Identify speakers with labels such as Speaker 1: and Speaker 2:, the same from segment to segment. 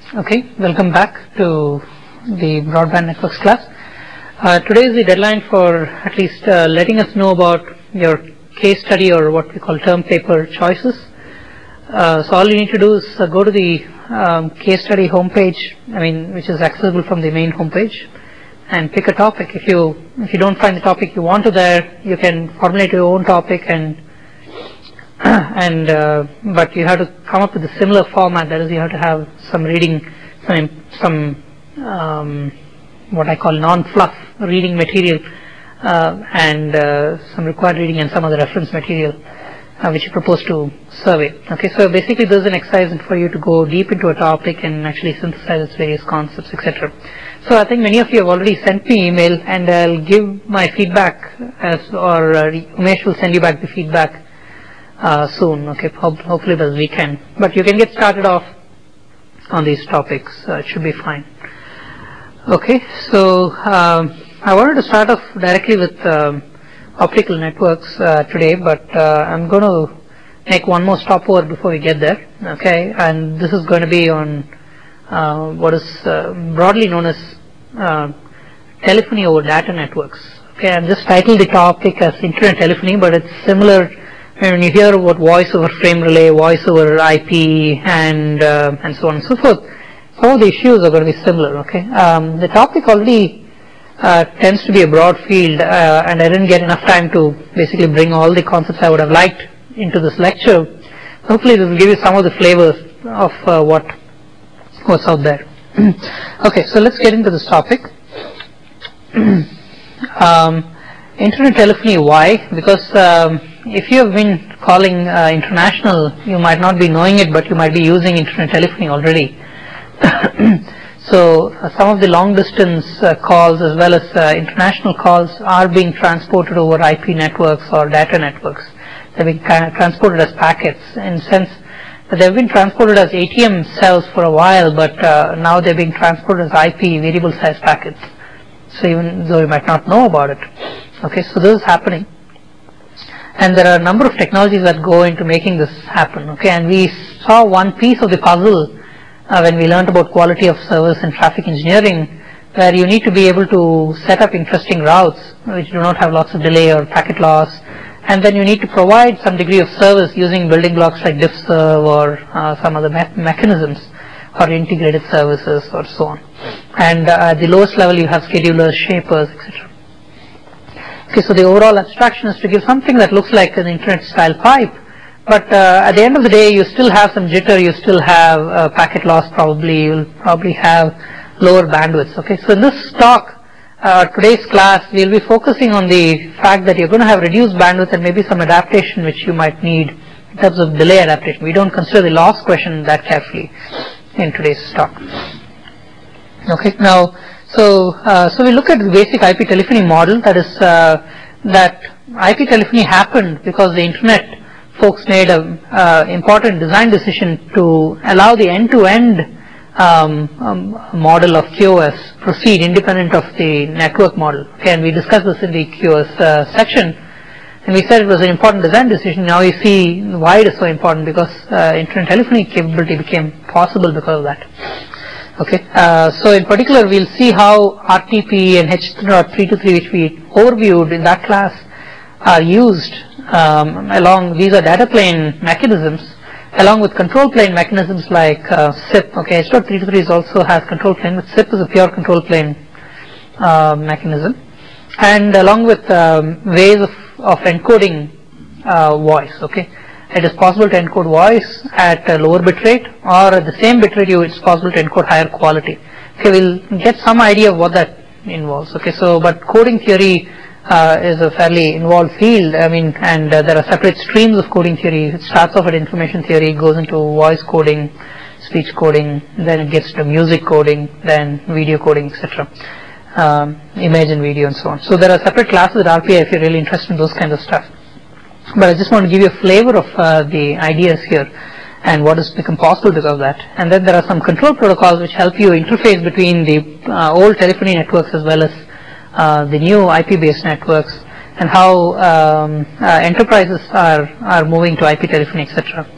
Speaker 1: Okay, welcome back to the broadband networks class. Today is the deadline for at least letting us know about your case study or what we call term paper choices. So all you need to do is go to the case study homepage, which is accessible from the main homepage, and pick a topic. If you don't find the topic you want to there, you can formulate your own topic but you have to come up with a similar format. That is, you have to have some reading, some what I call non-fluff reading material, and some required reading and some other reference material which you propose to survey. Okay, so basically this is an exercise for you to go deep into a topic and actually synthesize its various concepts, etc. So I think many of you have already sent me email, and I'll give my feedback Umesh will send you back the feedback soon. Okay, hopefully this weekend. But you can get started off on these topics. It should be fine. Okay, so I wanted to start off directly with optical networks today, but I'm going to make one more stopover before we get there. Okay, and this is going to be on what is broadly known as telephony over data networks. Okay, I've just titled the topic as internet telephony, but it's similar. When you hear about voice over frame relay, voice over IP, and so on and so forth, some of the issues are going to be similar. Okay, the topic already tends to be a broad field, and I didn't get enough time to basically bring all the concepts I would have liked into this lecture. Hopefully, this will give you some of the flavors of what's out there. Okay, so let's get into this topic. Internet telephony. Why? Because if you have been calling international, you might not be knowing it, but you might be using internet telephony already. So some of the long distance calls as well as international calls are being transported over IP networks or data networks. They're being transported as packets, in the sense that they've been transported as ATM cells for a while, but now they're being transported as IP variable size packets. So even though you might not know about it. Okay, so this is happening. And there are a number of technologies that go into making this happen. Okay, and we saw one piece of the puzzle when we learned about quality of service and traffic engineering, where you need to be able to set up interesting routes which do not have lots of delay or packet loss, and then you need to provide some degree of service using building blocks like diffserv or some other mechanisms or integrated services or so on. And at the lowest level you have schedulers, shapers, etc. Okay, so the overall abstraction is to give something that looks like an internet style pipe, but at the end of the day you still have some jitter, you still have packet loss probably, you'll probably have lower bandwidths. Okay, so in this talk, today's class, we'll be focusing on the fact that you're going to have reduced bandwidth and maybe some adaptation which you might need in terms of delay adaptation. We don't consider the loss question that carefully in today's talk. Okay, now so we look at the basic IP telephony model. That is that IP telephony happened because the internet folks made an important design decision to allow the end-to-end model of QoS proceed independent of the network model. Okay, and we discussed this in the QoS section, and we said it was an important design decision. Now you see why it is so important, because internet telephony capability became possible because of that. Okay, so in particular we'll see how RTP and H.323, which we overviewed in that class, are used along. These are data plane mechanisms along with control plane mechanisms like SIP. Okay, H.323 also has control plane, but SIP is a pure control plane mechanism, and along with ways of encoding voice. Okay, it is possible to encode voice at a lower bit rate, or at the same bit rate it's possible to encode higher quality. Okay, we'll get some idea of what that involves. Okay, so but coding theory is a fairly involved field. And there are separate streams of coding theory. It starts off at information theory, goes into voice coding, speech coding, then it gets to music coding, then video coding, etc. Image and video and so on. So there are separate classes at RPI if you're really interested in those kinds of stuff. But I just want to give you a flavor of the ideas here and what has become possible because of that. And then there are some control protocols which help you interface between the old telephony networks as well as the new IP-based networks, and how enterprises are moving to IP telephony, etc.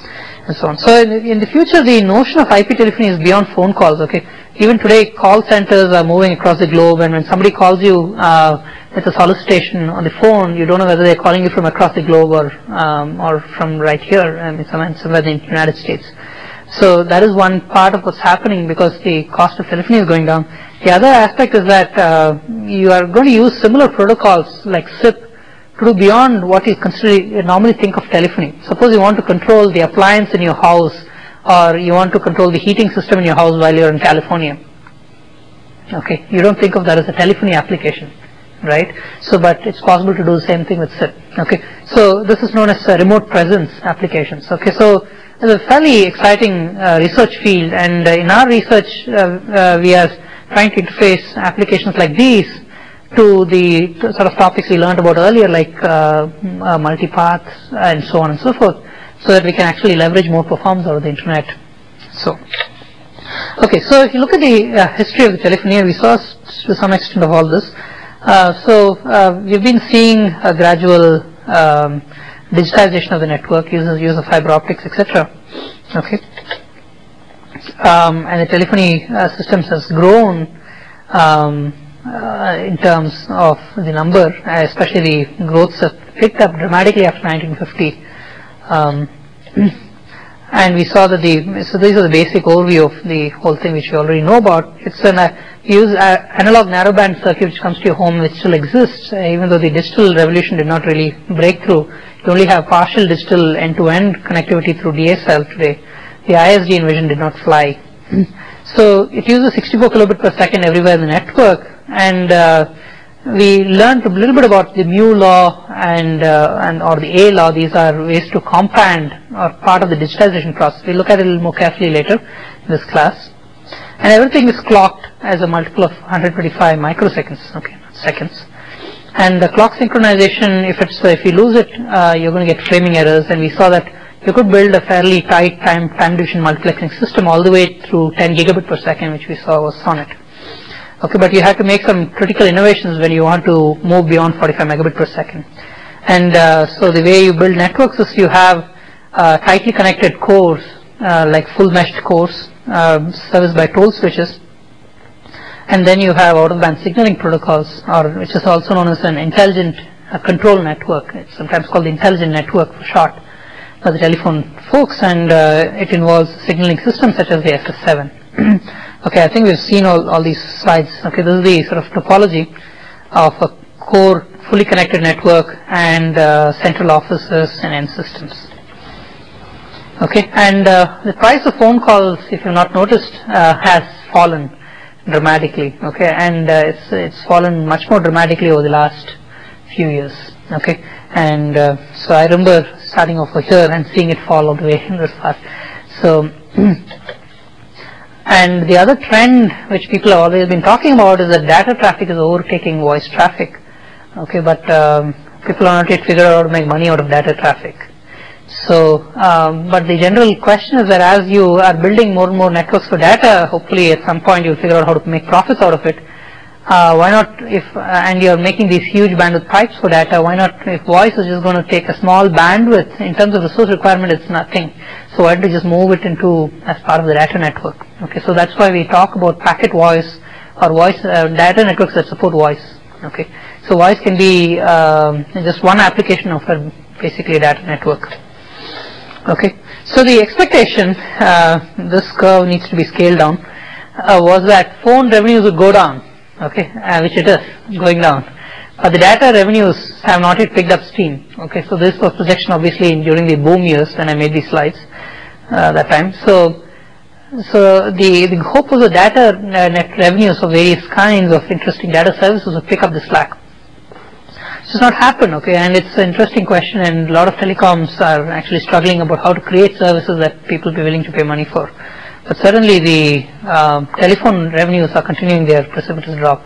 Speaker 1: and so on. So in the future, the notion of IP telephony is beyond phone calls. Okay, even today, call centers are moving across the globe, and when somebody calls you with a solicitation on the phone, you don't know whether they're calling you from across the globe or from right here, somewhere in the United States. So that is one part of what's happening because the cost of telephony is going down. The other aspect is that you are going to use similar protocols like SIP to do beyond what you normally think of telephony. Suppose you want to control the appliance in your house, or you want to control the heating system in your house while you're in California. Okay, you don't think of that as a telephony application, right? So, but it's possible to do the same thing with SIP. Okay, so this is known as remote presence applications. Okay, so it's a fairly exciting research field, and in our research, we are trying to interface applications like these to the sort of topics we learned about earlier, like multipaths and so on and so forth, so that we can actually leverage more performance over the internet. So, okay, so if you look at the history of the telephony, we saw to some extent of all this. We've been seeing a gradual digitization of the network, use of fiber optics, etc. Okay, and the telephony systems has grown in terms of the number, especially the growth has picked up dramatically after 1950. And we saw that so these are the basic overview of the whole thing which we already know about. It's use analog narrowband circuit which comes to your home, which still exists, even though the digital revolution did not really break through. You only have partial digital end-to-end connectivity through DSL today. The ISD in vision did not fly. So it uses 64 kilobit per second everywhere in the network, and we learned a little bit about the mu law and or the A law. These are ways to compand or part of the digitization process. We'll look at it a little more carefully later in this class. And everything is clocked as a multiple of 125 microseconds, okay, not seconds. And the clock synchronization, if you lose it, you're going to get framing errors. And we saw that you could build a fairly tight time division multiplexing system all the way through 10 gigabit per second, which we saw was SONET. Okay, but you have to make some critical innovations when you want to move beyond 45 megabit per second. And so the way you build networks is you have tightly connected cores, like full meshed cores, serviced by toll switches. And then you have out-of-band signaling protocols, which is also known as an intelligent control network. It's sometimes called the intelligent network for short by the telephone folks, and it involves signaling systems such as the SS7. Okay, I think we've seen all these slides. Okay, this is the sort of topology of a core fully connected network and central offices and end systems. Okay, and the price of phone calls, if you've not noticed, has fallen dramatically. Okay, and it's fallen much more dramatically over the last few years. Okay, and so I remember starting off here and seeing it fall all the way in this part. So, and the other trend which people have always been talking about is that data traffic is overtaking voice traffic. Okay, but people are not yet figured out how to make money out of data traffic. So, but the general question is that as you are building more and more networks for data, hopefully at some point you'll figure out how to make profits out of it. Why not, and you're making these huge bandwidth pipes for data, why not, if voice is just going to take a small bandwidth, in terms of resource requirement it's nothing, so why don't you just move it into as part of the data network? Okay, so that's why we talk about packet voice or voice data networks that support voice. Okay, so voice can be just one application of basically a data network. Okay, so the expectation, this curve needs to be scaled down, was that phone revenues would go down. Okay, which it is going down, but the data revenues have not yet picked up steam. Okay, so this was projection obviously during the boom years when I made these slides that time. So the hope was the data net revenues of various kinds of interesting data services would pick up the slack. This has not happened. Okay, and it's an interesting question, and a lot of telecoms are actually struggling about how to create services that people be willing to pay money for. But certainly the telephone revenues are continuing their precipitous drop.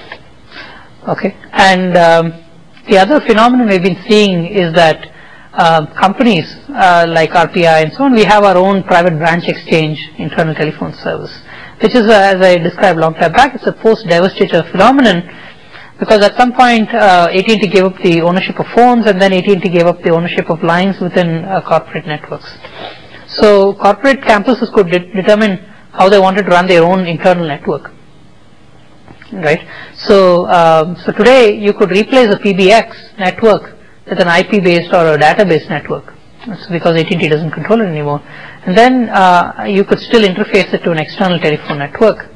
Speaker 1: Okay, and the other phenomenon we've been seeing is that companies like RPI and so on, we have our own private branch exchange internal telephone service, which is, as I described a long time back, it's a post-divestiture phenomenon, because at some point AT&T gave up the ownership of phones, and then AT&T gave up the ownership of lines within corporate networks. So corporate campuses could determine how they wanted to run their own internal network, right? So so today you could replace a PBX network with an IP-based or a database network. That's because AT&T doesn't control it anymore. And then you could still interface it to an external telephone network.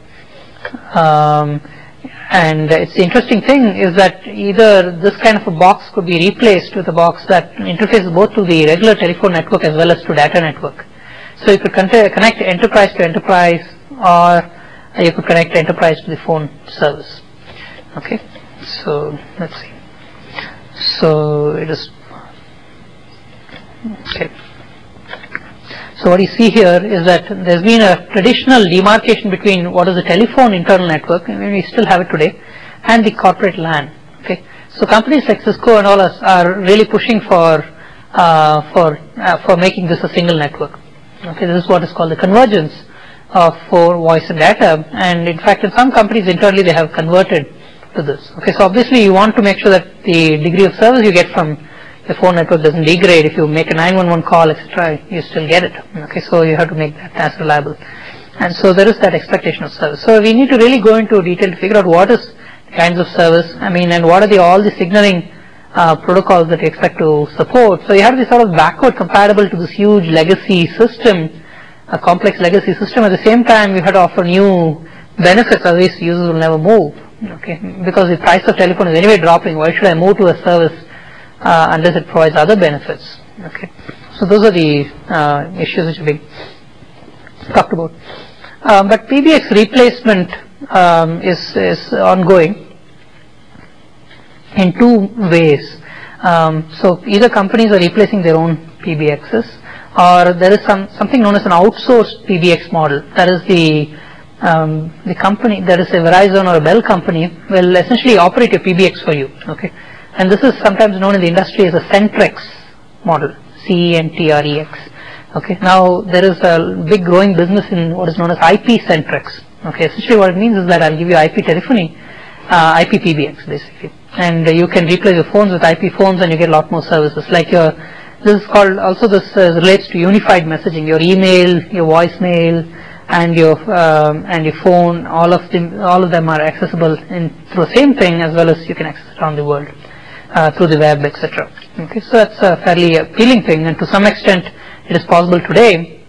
Speaker 1: And it's the interesting thing is that either this kind of a box could be replaced with a box that interfaces both to the regular telephone network as well as to data network. So you could connect enterprise to enterprise, or you could connect enterprise to the phone service. Okay, so let's see. So it is okay. So what you see here is that there's been a traditional demarcation between what is the telephone internal network, and we still have it today, and the corporate LAN. Okay, so companies like Cisco and all us are really pushing for making this a single network. Okay, this is what is called the convergence for voice and data, and in fact, in some companies internally they have converted to this. Okay, so obviously you want to make sure that the degree of service you get from the phone network doesn't degrade. If you make a 911 call, etc., you still get it. Okay, so you have to make that as reliable, and so there is that expectation of service. So we need to really go into detail to figure out what is the kinds of service. I mean, and what are all the signaling protocols that you expect to support. So you have to be sort of backward compatible to this huge legacy system, a complex legacy system. At the same time, you have to offer new benefits, otherwise users will never move. Okay, because the price of telephone is anyway dropping. Why should I move to a service unless it provides other benefits? Okay, so those are the issues which are being talked about. But PBX replacement is ongoing in two ways. So either companies are replacing their own PBXs, or there is something known as an outsourced PBX model. That is the company, that is a Verizon or a Bell company, will essentially operate your PBX for you. Okay, and this is sometimes known in the industry as a Centrex model, CENTREX. Okay, now there is a big growing business in what is known as IP Centrex. Okay, essentially what it means is that I'll give you IP telephony, IP PBX basically, and you can replace your phones with IP phones, and you get a lot more services. Like this is called also this relates to unified messaging. Your email, your voicemail, and your phone, all of them are accessible through the same thing, as well as you can access it around the world through the web, etc. Okay, so that's a fairly appealing thing, and to some extent it is possible today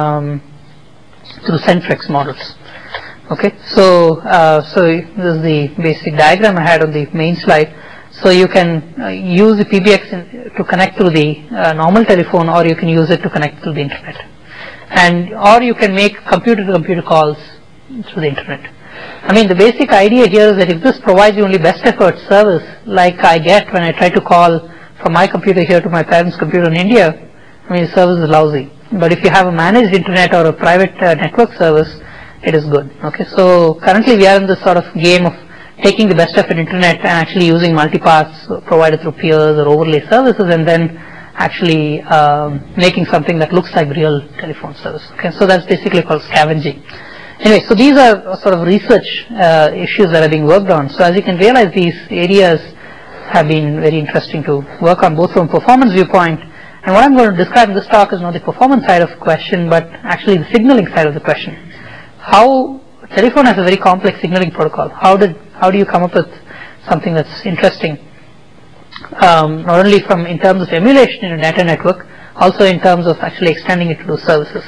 Speaker 1: through Centrex models. Okay, so this is the basic diagram I had on the main slide. So you can use the PBX to connect through the normal telephone, or you can use it to connect through the internet, or you can make computer-to-computer calls through the internet. I mean, the basic idea here is that if this provides you only best effort service, like I get when I try to call from my computer here to my parents' computer in India, I mean, the service is lousy. But if you have a managed internet or a private network service, it is good. Okay, so currently we are in this sort of game of taking the best effort internet and actually using multipaths provided through peers or overlay services, and then actually making something that looks like real telephone service. Okay, so that's basically called scavenging. Anyway, so these are sort of research issues that are being worked on. So as you can realize, these areas have been very interesting to work on, both from a performance viewpoint, and what I'm going to describe in this talk is not the performance side of the question, but actually the signaling side of the question. How telephone has a very complex signaling protocol. How do you come up with something that's interesting? Not only in terms of emulation in a data network, also in terms of actually extending it to those services.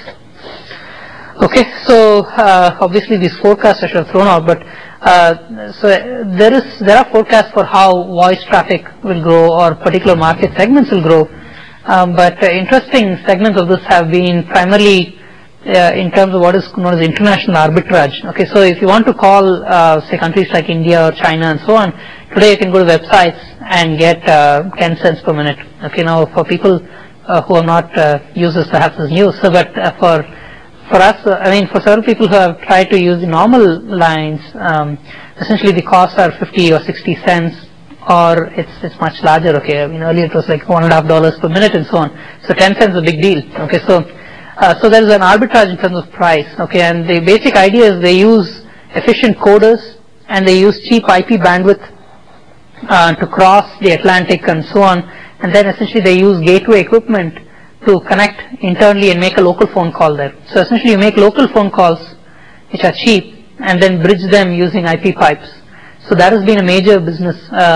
Speaker 1: Okay, so obviously these forecasts I should have thrown out, but so there are forecasts for how voice traffic will grow or particular market segments will grow, but interesting segments of this have been primarily in terms of what is known as international arbitrage. Okay, so if you want to call say countries like India or China and so on, today you can go to websites and get 10 cents per minute. Okay, now for people who are not users, perhaps it's new. So, but for us, I mean, for several people who have tried to use the normal lines, essentially the costs are 50 or 60 cents, or it's much larger. Okay, I mean earlier it was like $1.50 per minute and so on. So 10 cents is a big deal. Okay, so there is an arbitrage in terms of price. Okay, and the basic idea is they use efficient coders and they use cheap IP bandwidth to cross the Atlantic and so on, and then essentially they use gateway equipment to connect internally and make a local phone call there. So essentially you make local phone calls which are cheap and then bridge them using IP pipes. So that has been a major business,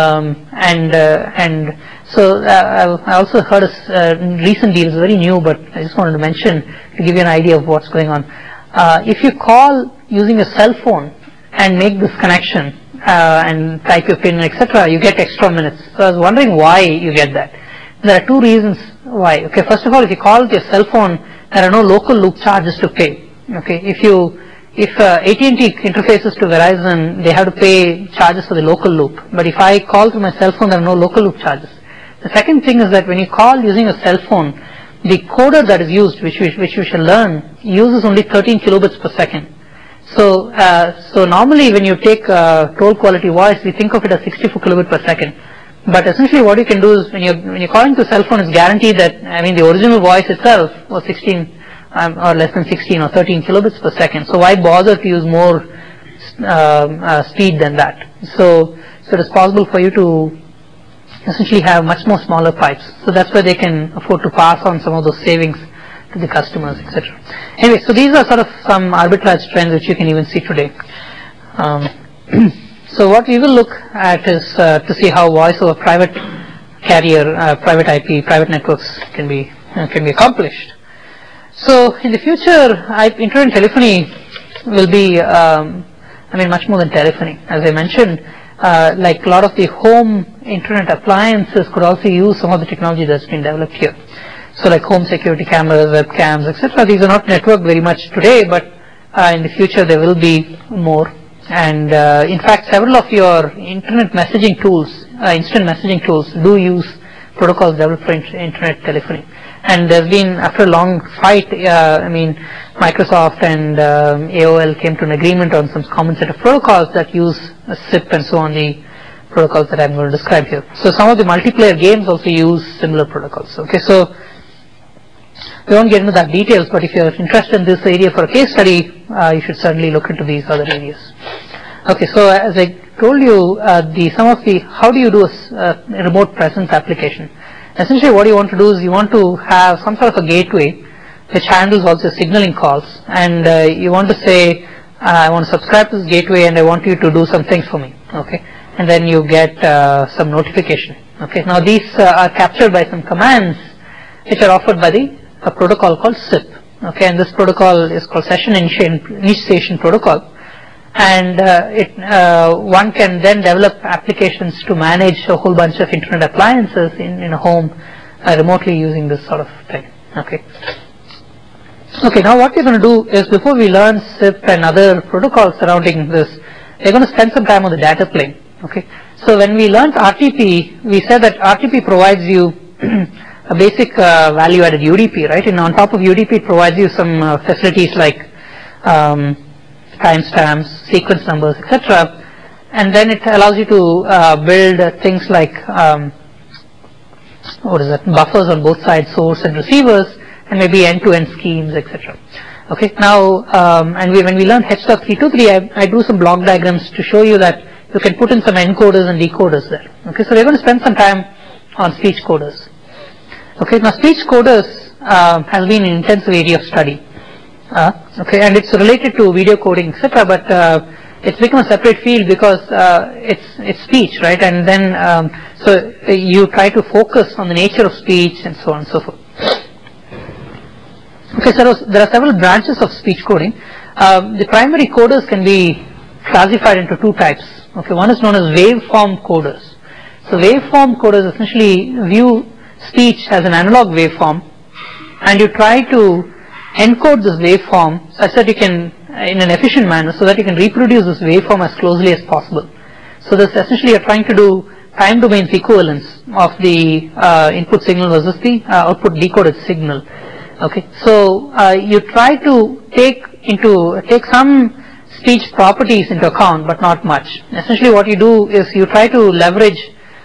Speaker 1: and so I also heard a recent deal, it's very new, but I just wanted to mention to give you an idea of what's going on. If you call using a cell phone and make this connection and type your PIN, etc., you get extra minutes. So I was wondering why you get that. There are two reasons why. Okay, first of all, if you call with your cell phone, there are no local loop charges to pay. Okay, if AT&T interfaces to Verizon, they have to pay charges for the local loop. But if I call through my cell phone, there are no local loop charges. The second thing is that when you call using a cell phone, the coder that is used, which we shall learn, uses only 13 kilobits per second. So normally when you take toll quality voice, we think of it as 64 kilobits per second. But essentially what you can do is when you're calling to a cell phone, it's guaranteed that, I mean, the original voice itself was 16 or less than 16 or 13 kilobits per second. So why bother to use more speed than that? So it is possible for you to essentially have much more smaller pipes. So that's why they can afford to pass on some of those savings to the customers, etc. Anyway, so these are sort of some arbitrage trends which you can even see today. So what we will look at is to see how voice over private carrier, private IP, private networks can be accomplished. So in the future, internet telephony will be, much more than telephony. As I mentioned, like a lot of the home internet appliances could also use some of the technology that's been developed here. So like home security cameras, webcams, etc. These are not networked very much today, but in the future there will be more. And in fact, several of your internet messaging tools, instant messaging tools, do use protocols developed for internet telephony. And there's been, after a long fight, Microsoft and AOL came to an agreement on some common set of protocols that use SIP and so on, the protocols that I'm going to describe here. So some of the multiplayer games also use similar protocols. Okay, so we won't get into that details, but if you're interested in this area for a case study, you should certainly look into these other areas. Okay, so as I told you, how do you do a remote presence application? Essentially what you want to do is you want to have some sort of a gateway which handles also signaling calls, and you want to say, I want to subscribe to this gateway and I want you to do some things for me. Okay, and then you get some notification. Okay, now these are captured by some commands which are offered by a protocol called SIP. Okay, and this protocol is called Session Initiation Protocol. And one can then develop applications to manage a whole bunch of internet appliances in a home remotely using this sort of thing. Okay. Okay, now what we're going to do is, before we learn SIP and other protocols surrounding this, we're going to spend some time on the data plane. Okay. So when we learned RTP, we said that RTP provides you a basic value-added UDP, right? And on top of UDP, it provides you some facilities like timestamps, sequence numbers, etc. And then it allows you to build things like buffers on both sides, source and receivers, and maybe end-to-end schemes, etc. Okay. Now, and when we learned H.323, I drew some block diagrams to show you that you can put in some encoders and decoders there. Okay. So we're going to spend some time on speech coders. Okay. Now, speech coders has been an intensive area of study. Okay, and it's related to video coding, etc. But it's become a separate field because it's speech, right? And then so you try to focus on the nature of speech and so on and so forth. Okay, so there are several branches of speech coding. The primary coders can be classified into two types. Okay, one is known as waveform coders. So waveform coders essentially view speech as an analog waveform, and you try to encode this waveform such that you can, in an efficient manner, so that you can reproduce this waveform as closely as possible. So this essentially you're trying to do time domains equivalence of the input signal versus the output decoded signal. Okay, so you try to take some speech properties into account, but not much. Essentially, what you do is you try to leverage.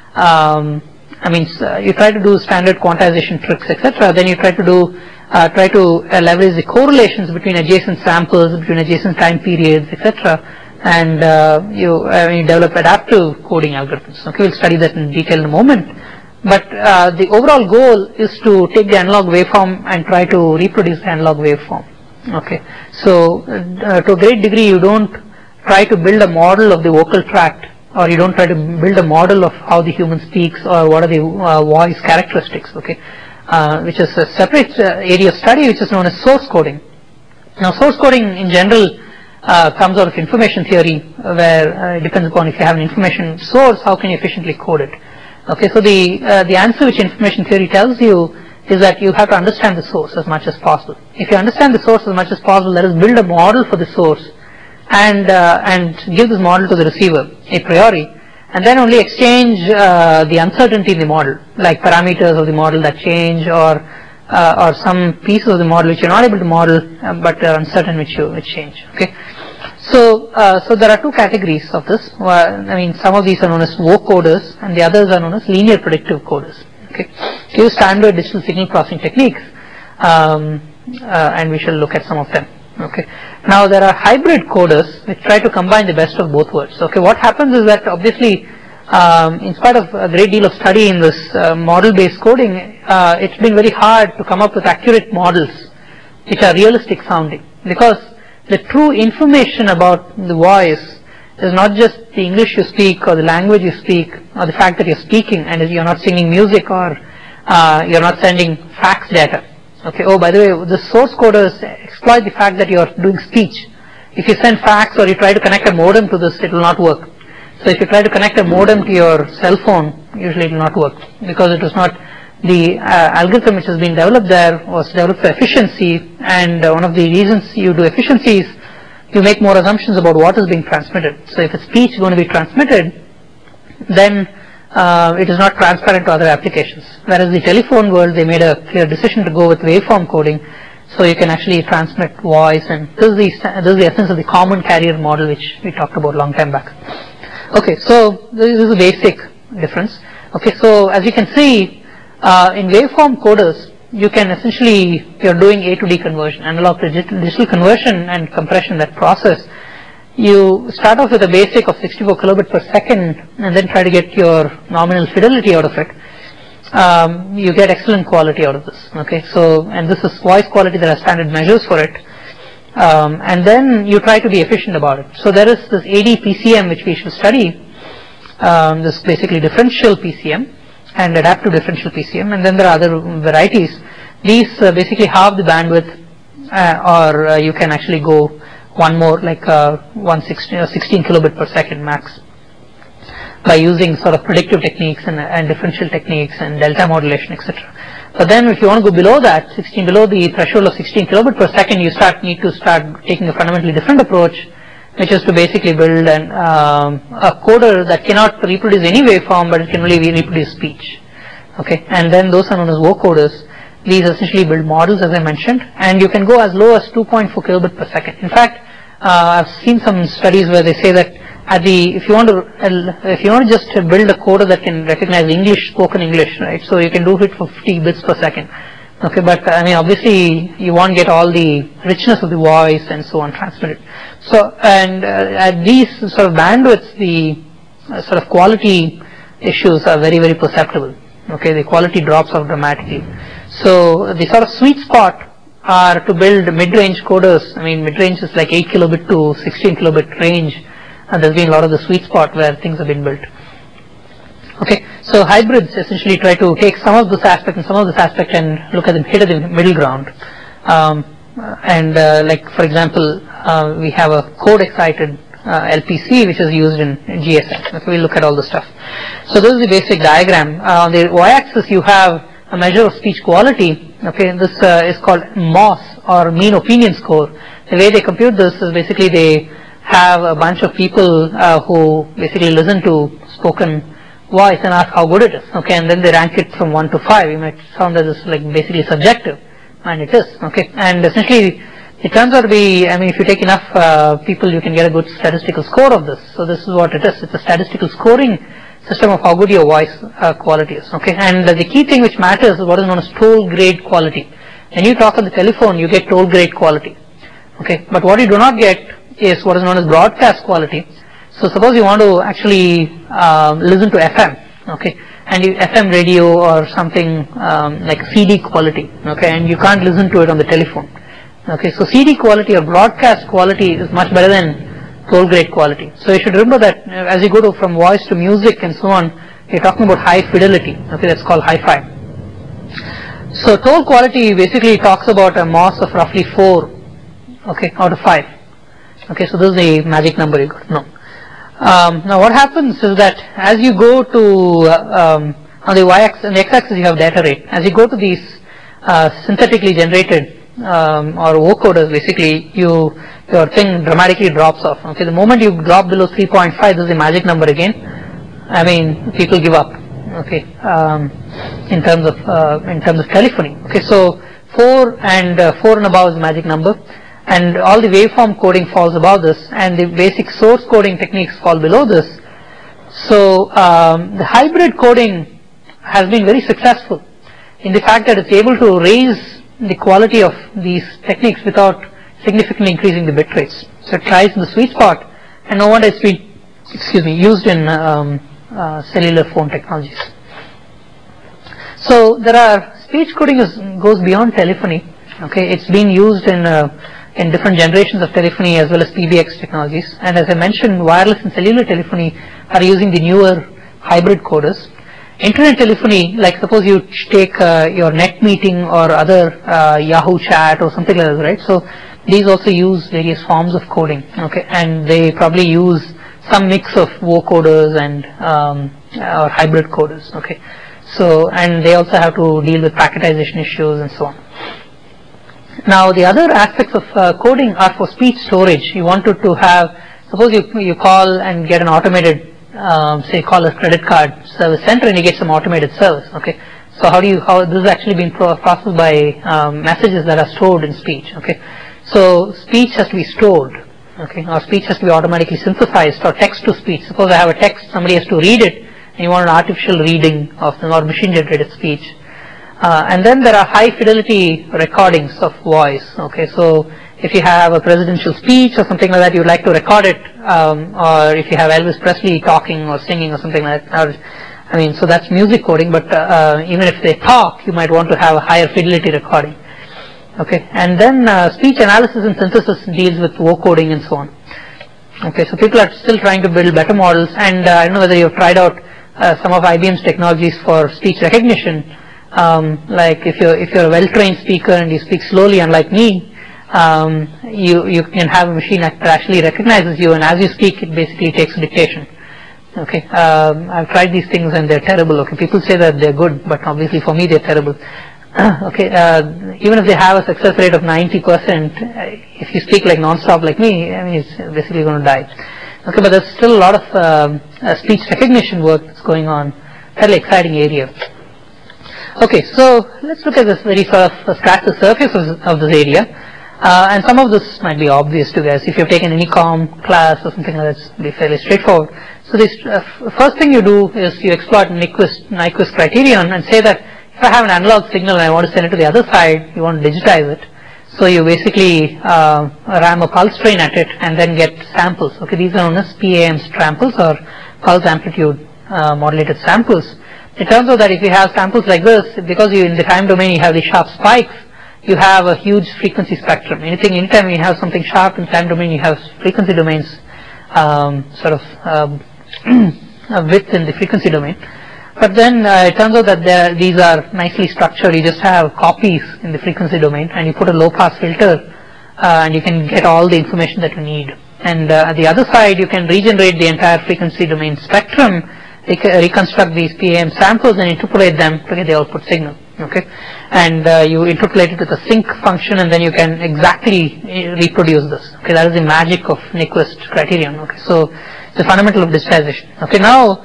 Speaker 1: You try to do standard quantization tricks, etc. Then you try to leverage the correlations between adjacent samples, between adjacent time periods, etc. And you develop adaptive coding algorithms. Okay, we'll study that in detail in a moment. but the overall goal is to take the analog waveform and try to reproduce the analog waveform. Okay, so to a great degree you don't try to build a model of the vocal tract, or you don't try to build a model of how the human speaks or what are the voice characteristics, okay, which is a separate area of study which is known as source coding. Now source coding in general comes out of information theory, where it depends upon if you have an information source, how can you efficiently code it. Okay, so the answer which information theory tells you is that you have to understand the source as much as possible. If you understand the source as much as possible, that is, build a model for the source and give this model to the receiver a priori, and then only exchange the uncertainty in the model, like parameters of the model that change, or some pieces of the model which you're not able to model but are uncertain which change. Okay, so there are two categories of this. I mean, some of these are known as vocoders and the others are known as linear predictive coders. Okay, so use standard digital signal processing techniques, and we shall look at some of them. Okay, now there are hybrid coders which try to combine the best of both worlds. Okay, what happens is that obviously in spite of a great deal of study in this model-based coding, it's been very hard to come up with accurate models which are realistic sounding, because the true information about the voice is not just the English you speak or the language you speak or the fact that you're speaking and you're not singing music or you're not sending fax data. Okay, oh, by the way, the source coders exploit the fact that you're doing speech. If you send fax or you try to connect a modem to this, it will not work. So if you try to connect a modem to your cell phone, usually it will not work, because it was not the algorithm which has been developed there was developed for efficiency, and one of the reasons you do efficiency is you make more assumptions about what is being transmitted. So if a speech is going to be transmitted, then it is not transparent to other applications. Whereas the telephone world, they made a clear decision to go with waveform coding, so you can actually transmit voice, and this is the essence of the common carrier model which we talked about a long time back. Okay, so this is a basic difference. Okay, so as you can see, in waveform coders, you can essentially, you're doing A to D conversion, analog to digital conversion and compression, that process. You start off with a basic of 64 kilobit per second and then try to get your nominal fidelity out of it. You get excellent quality out of this. Okay, so, and this is voice quality, there are standard measures for it. And then you try to be efficient about it. So there is this AD PCM which we should study, this basically differential PCM and adaptive differential PCM, and then there are other varieties. These basically halve the bandwidth, or you can actually go one more, like 16 kilobit per second max, by using sort of predictive techniques and differential techniques and delta modulation, etc. But then if you want to go below that, below the threshold of 16 kilobit per second, you need to start taking a fundamentally different approach, which is to basically build a coder that cannot reproduce any waveform, but it can only reproduce speech. Okay, and then those are known as vocoders. These essentially build models, as I mentioned, and you can go as low as 2.4 kilobit per second. In fact, I've seen some studies where they say that if you want to just build a coder that can recognize English, spoken English, right? So you can do it for 50 bits per second. Okay, but I mean, obviously you won't get all the richness of the voice and so on transmitted. So, and at these sort of bandwidths, the sort of quality issues are very, very perceptible. Okay, the quality drops off dramatically. So the sort of sweet spot are to build mid-range coders. I mean, mid-range is like 8 kilobit to 16 kilobit range, and there's been a lot of the sweet spot where things have been built. Okay, so hybrids essentially try to take some of this aspect and some of this aspect and look at hit at the middle ground. Like for example, we have a code excited LPC which is used in GSM. Okay, we'll look at all this stuff. So this is the basic diagram. On the y-axis you have a measure of speech quality. Okay, this is called MOS, or mean opinion score. The way they compute this is basically they have a bunch of people who basically listen to spoken voice and ask how good it is. Okay, and then they rank it from 1 to 5. You might sound that it's like basically subjective, and it is. Okay, and essentially it turns out to be, I mean, if you take enough people, you can get a good statistical score of this. So this is what it is. It's a statistical scoring system of how good your voice quality is. Okay, and the key thing which matters is what is known as toll grade quality. When you talk on the telephone, you get toll grade quality. Okay, but what you do not get is what is known as broadcast quality. So suppose you want to actually listen to FM. Okay, and FM radio or something like CD quality, okay, and you can't listen to it on the telephone. Okay, so CD quality or broadcast quality is much better than toll grade quality. So you should remember that as you go from voice to music and so on, you're talking about high fidelity. Okay, that's called hi-fi. So toll quality basically talks about a MOS of roughly 4, okay, out of 5. Okay, so this is the magic number you got to know. Now what happens is that as you go to on the y-axis and the x-axis you have data rate. As you go to these synthetically generated or vocoders, basically your thing dramatically drops off. Okay, the moment you drop below 3.5, this is the magic number again. I mean, people give up. Okay, in terms of telephony. Okay, so 4 and above is the magic number, and all the waveform coding falls above this, and the basic source coding techniques fall below this. So the hybrid coding has been very successful in the fact that it's able to raise the quality of these techniques without significantly increasing the bit rates. So it tries in the sweet spot, and no wonder it's been, used in cellular phone technologies. So there are speech coding goes beyond telephony. Okay, it's been used in different generations of telephony as well as PBX technologies. And as I mentioned, wireless and cellular telephony are using the newer hybrid coders. Internet telephony, like suppose you take your net meeting or other Yahoo chat or something like that, right? So these also use various forms of coding, okay, and they probably use some mix of vocoders and or hybrid coders, okay. So, and they also have to deal with packetization issues and so on. Now the other aspects of coding are for speech storage. You wanted to have, suppose you call and get an automated say call a credit card service center and you get some automated service, okay. So how this is actually being processed by messages that are stored in speech, okay. So speech has to be stored, okay, or speech has to be automatically synthesized, or text to speech. Suppose I have a text, somebody has to read it, and you want an artificial reading of them or machine generated speech. And then there are high fidelity recordings of voice, okay. So if you have a presidential speech or something like that, you'd like to record it, or if you have Elvis Presley talking or singing or something like that, I mean, so that's music coding, but even if they talk, you might want to have a higher fidelity recording. Okay, and then speech analysis and synthesis deals with vocoding and so on. Okay, so people are still trying to build better models, and I don't know whether you've tried out some of IBM's technologies for speech recognition. Like if you're a well-trained speaker and you speak slowly, unlike me, you can have a machine that actually recognizes you, and as you speak, it basically takes dictation. Okay, I've tried these things and they're terrible. Okay, people say that they're good, but obviously for me they're terrible. Okay, even if they have a success rate of 90%, if you speak like non-stop like me, I mean, it's basically going to die. Okay, but there's still a lot of speech recognition work that's going on. Fairly exciting area. Okay, so let's look at this very sort of scratch the surface of this area. And some of this might be obvious to you guys. If you've taken any comm class or something like that, it's be fairly straightforward. So this first thing you do is you exploit Nyquist criterion and say that if I have an analog signal and I want to send it to the other side, you want to digitize it. So you basically ram a pulse train at it and then get samples. Okay, these are known as PAM samples or pulse amplitude modulated samples. It turns out that if you have samples like this, because you in the time domain you have the sharp spikes, you have a huge frequency spectrum. Anytime you have something sharp in time domain, you have frequency domains sort of width in the frequency domain. But then it turns out that these are nicely structured. You just have copies in the frequency domain, and you put a low-pass filter, and you can get all the information that you need. And at the other side, you can regenerate the entire frequency domain spectrum, reconstruct these PAM samples, and interpolate them to get the output signal. Okay, and you interpolate it with a sync function, and then you can exactly reproduce this. Okay, that is the magic of Nyquist criterion. Okay, so the fundamental of digitization. Okay, now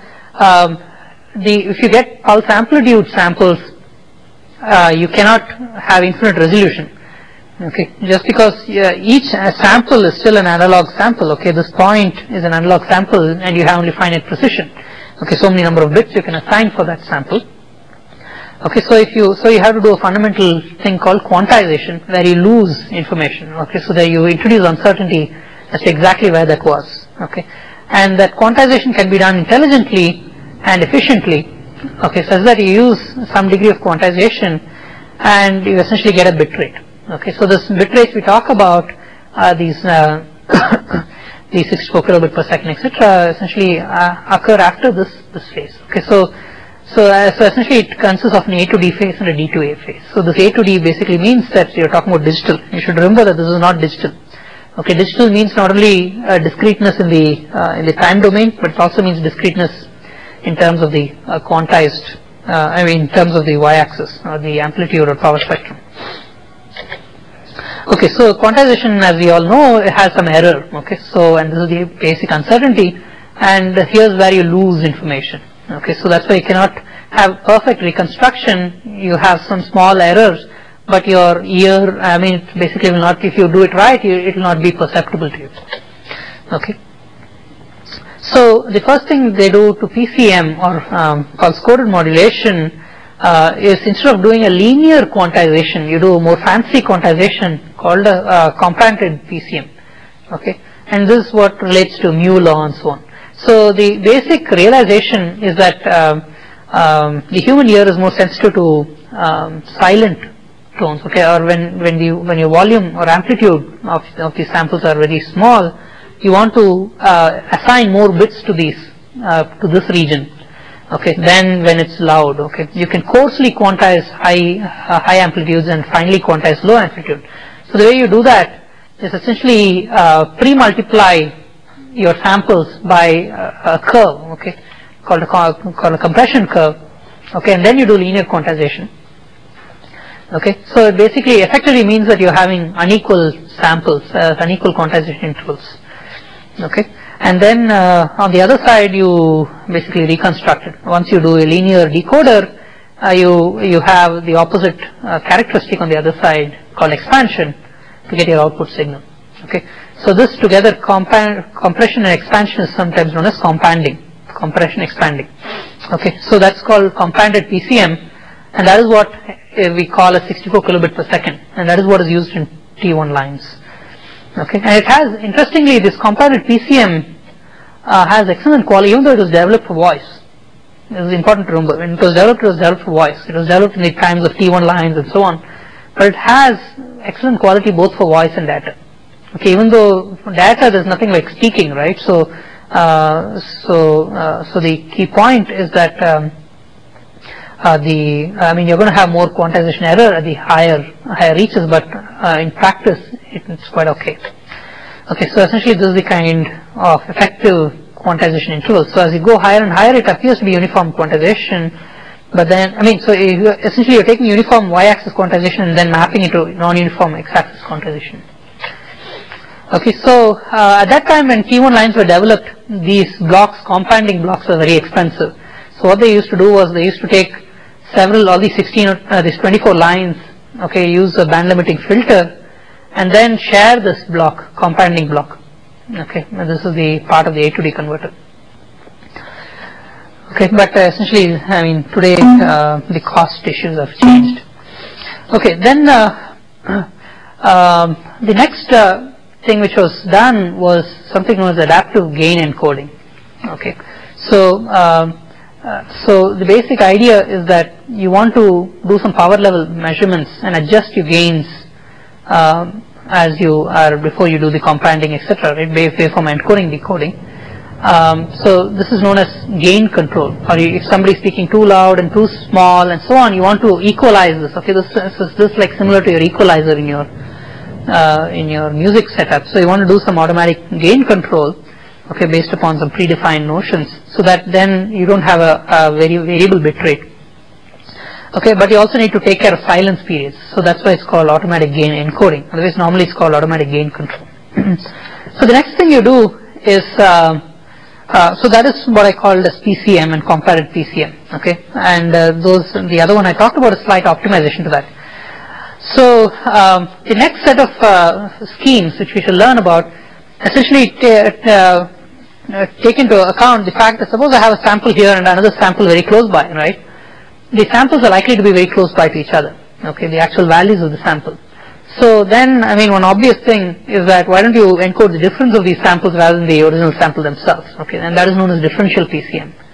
Speaker 1: if you get pulse amplitude samples, you cannot have infinite resolution. Okay, just because each sample is still an analog sample. Okay, this point is an analog sample, and you have only finite precision. Okay, so many number of bits you can assign for that sample. Okay, so you have to do a fundamental thing called quantization, where you lose information. Okay, so that you introduce uncertainty as to exactly where that was. Okay, and that quantization can be done intelligently and efficiently okay, such that you use some degree of quantization and you essentially get a bit rate. Okay, so this bit rates we talk about these these 64 kilobit per second, etc., essentially occur after this phase. Okay, so essentially it consists of an A to D phase and a D to A phase. So this A to D basically means that you're talking about digital. You should remember that this is not digital. Okay, digital means not only discreteness in the time domain, but it also means discreteness in terms of the quantized, in terms of the y-axis or the amplitude or power spectrum. Okay, so quantization, as we all know, it has some error. Okay, so and this is the basic uncertainty, and here's where you lose information. Okay, so that's why you cannot have perfect reconstruction. You have some small errors, but your ear, it basically will not, if you do it right, it will not be perceptible to you. Okay. So the first thing they do to PCM, or called coded modulation, is instead of doing a linear quantization, you do a more fancy quantization called a compounded PCM. Okay, and this is what relates to mu law and so on. So the basic realization is that the human ear is more sensitive to silent tones. Okay, or when your volume or amplitude of these samples are very small, you want to assign more bits to these to this region. Okay, then when it's loud, okay, you can coarsely quantize high amplitudes and finally quantize low amplitude. So the way you do that is essentially pre-multiply your samples by a curve, okay, called a compression curve, okay, and then you do linear quantization. Okay, so it basically effectively means that you're having unequal samples, unequal quantization intervals. Okay, and then on the other side you basically reconstruct it. Once you do a linear decoder, you have the opposite characteristic on the other side called expansion to get your output signal. Okay, so this together, compression and expansion, is sometimes known as compounding, compression expanding. Okay, so that's called compounded PCM, and that is what we call a 64 kilobit per second, and that is what is used in T1 lines. Okay, and it has, interestingly, this compounded PCM has excellent quality, even though it was developed for voice. It is important to remember. When it was developed for voice. It was developed in the times of T1 lines and so on. But it has excellent quality both for voice and data. Okay, even though for data there's nothing like speaking, right? So the key point is that you're going to have more quantization error at the higher reaches, but in practice it's quite okay. Okay, so essentially this is the kind of effective quantization interval. So as you go higher and higher, it appears to be uniform quantization, but then essentially you're taking uniform y-axis quantization and then mapping it to non-uniform x-axis quantization. Okay, so at that time when T1 lines were developed, these blocks, compounding blocks, were very expensive. So what they used to do was they used to take all these 24 lines, okay, use a band limiting filter, and then share this block, compounding block. Okay, and this is the part of the A to D converter. Okay, but essentially, today the cost issues have changed. Okay, then the next thing which was done was something known as adaptive gain encoding. Okay, so the basic idea is that you want to do some power level measurements and adjust your gains as you are before you do the compounding, etc. Right, waveform encoding, decoding. So this is known as gain control. Or if somebody is speaking too loud and too small and so on, you want to equalize this. Okay, this is like similar to your equalizer in your music setup. So you want to do some automatic gain control. Okay, based upon some predefined notions, so that then you don't have a very variable bit rate. Okay, but you also need to take care of silence periods, so that's why it's called automatic gain encoding. Otherwise, normally it's called automatic gain control. So the next thing you do is, so that is what I called as PCM and compounded PCM. Okay, and the other one I talked about is slight optimization to that. So the next set of schemes which we shall learn about essentially take into account the fact that suppose I have a sample here and another sample very close by, right? The samples are likely to be very close by to each other, okay, the actual values of the sample. So then, one obvious thing is that why don't you encode the difference of these samples rather than the original sample themselves, okay, and that is known as differential PCM.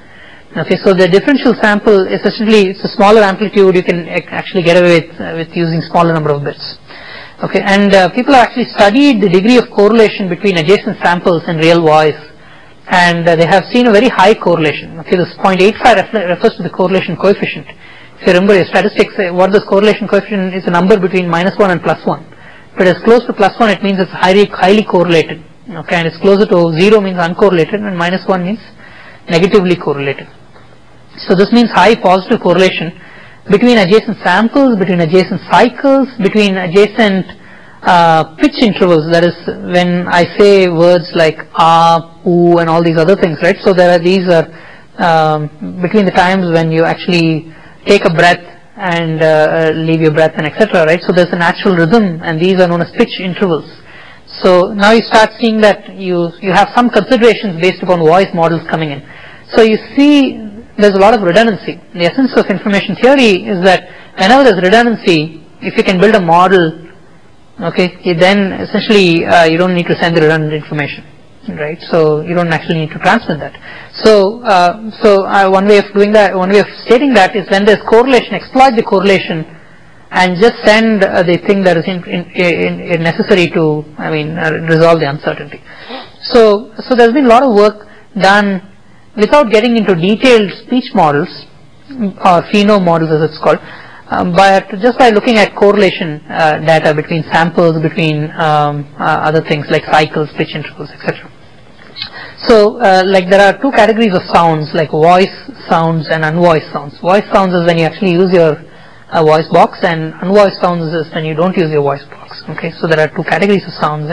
Speaker 1: Okay, so the differential sample essentially it's a smaller amplitude. You can actually get away with using smaller number of bits. Okay, and people have actually studied the degree of correlation between adjacent samples and real voice, and they have seen a very high correlation. Okay, this 0.85 refers to the correlation coefficient. If you remember your statistics, what this correlation coefficient is a number between -1 and +1. If it is close to +1, it means it's highly correlated. Okay, and it's closer to 0 means uncorrelated, and -1 means negatively correlated. So this means high positive correlation between adjacent samples, between adjacent cycles, between adjacent pitch intervals. That is when I say words like ooh, and all these other things, right? So these are between the times when you actually take a breath and leave your breath and etc. Right? So there's a natural rhythm, and these are known as pitch intervals. So now you start seeing that you have some considerations based upon voice models coming in. So you see there's a lot of redundancy. The essence of information theory is that whenever there's redundancy, if you can build a model, okay, then essentially you don't need to send the redundant information, right? So you don't actually need to transmit that. So one way of doing that, one way of stating that is when there's correlation, exploit the correlation and just send the thing that is necessary to, resolve the uncertainty. So there's been a lot of work done without getting into detailed speech models or phenome models as it's called, but just by looking at correlation data between samples, between other things like cycles, pitch intervals, etc. So like there are two categories of sounds, like voice sounds and unvoiced sounds. Voice sounds is when you actually use your voice box, and unvoiced sounds is when you don't use your voice box. Okay, so there are two categories of sounds,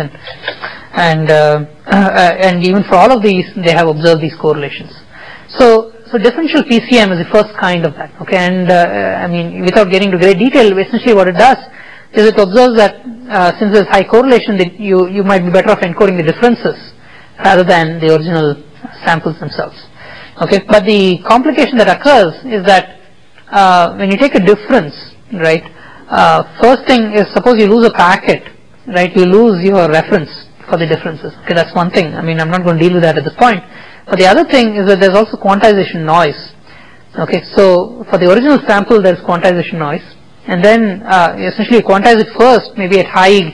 Speaker 1: and even for all of these, they have observed these correlations. So differential PCM is the first kind of that. Okay, and without getting into great detail, essentially what it does is it observes that since there's high correlation, that you might be better off encoding the differences rather than the original samples themselves. Okay, but the complication that occurs is that when you take a difference, right, first thing is, suppose you lose a packet, right, you lose your reference for the differences. Okay, that's one thing. I'm not going to deal with that at this point. But the other thing is that there's also quantization noise. Okay, so for the original sample there's quantization noise, and then essentially you quantize it first, maybe at high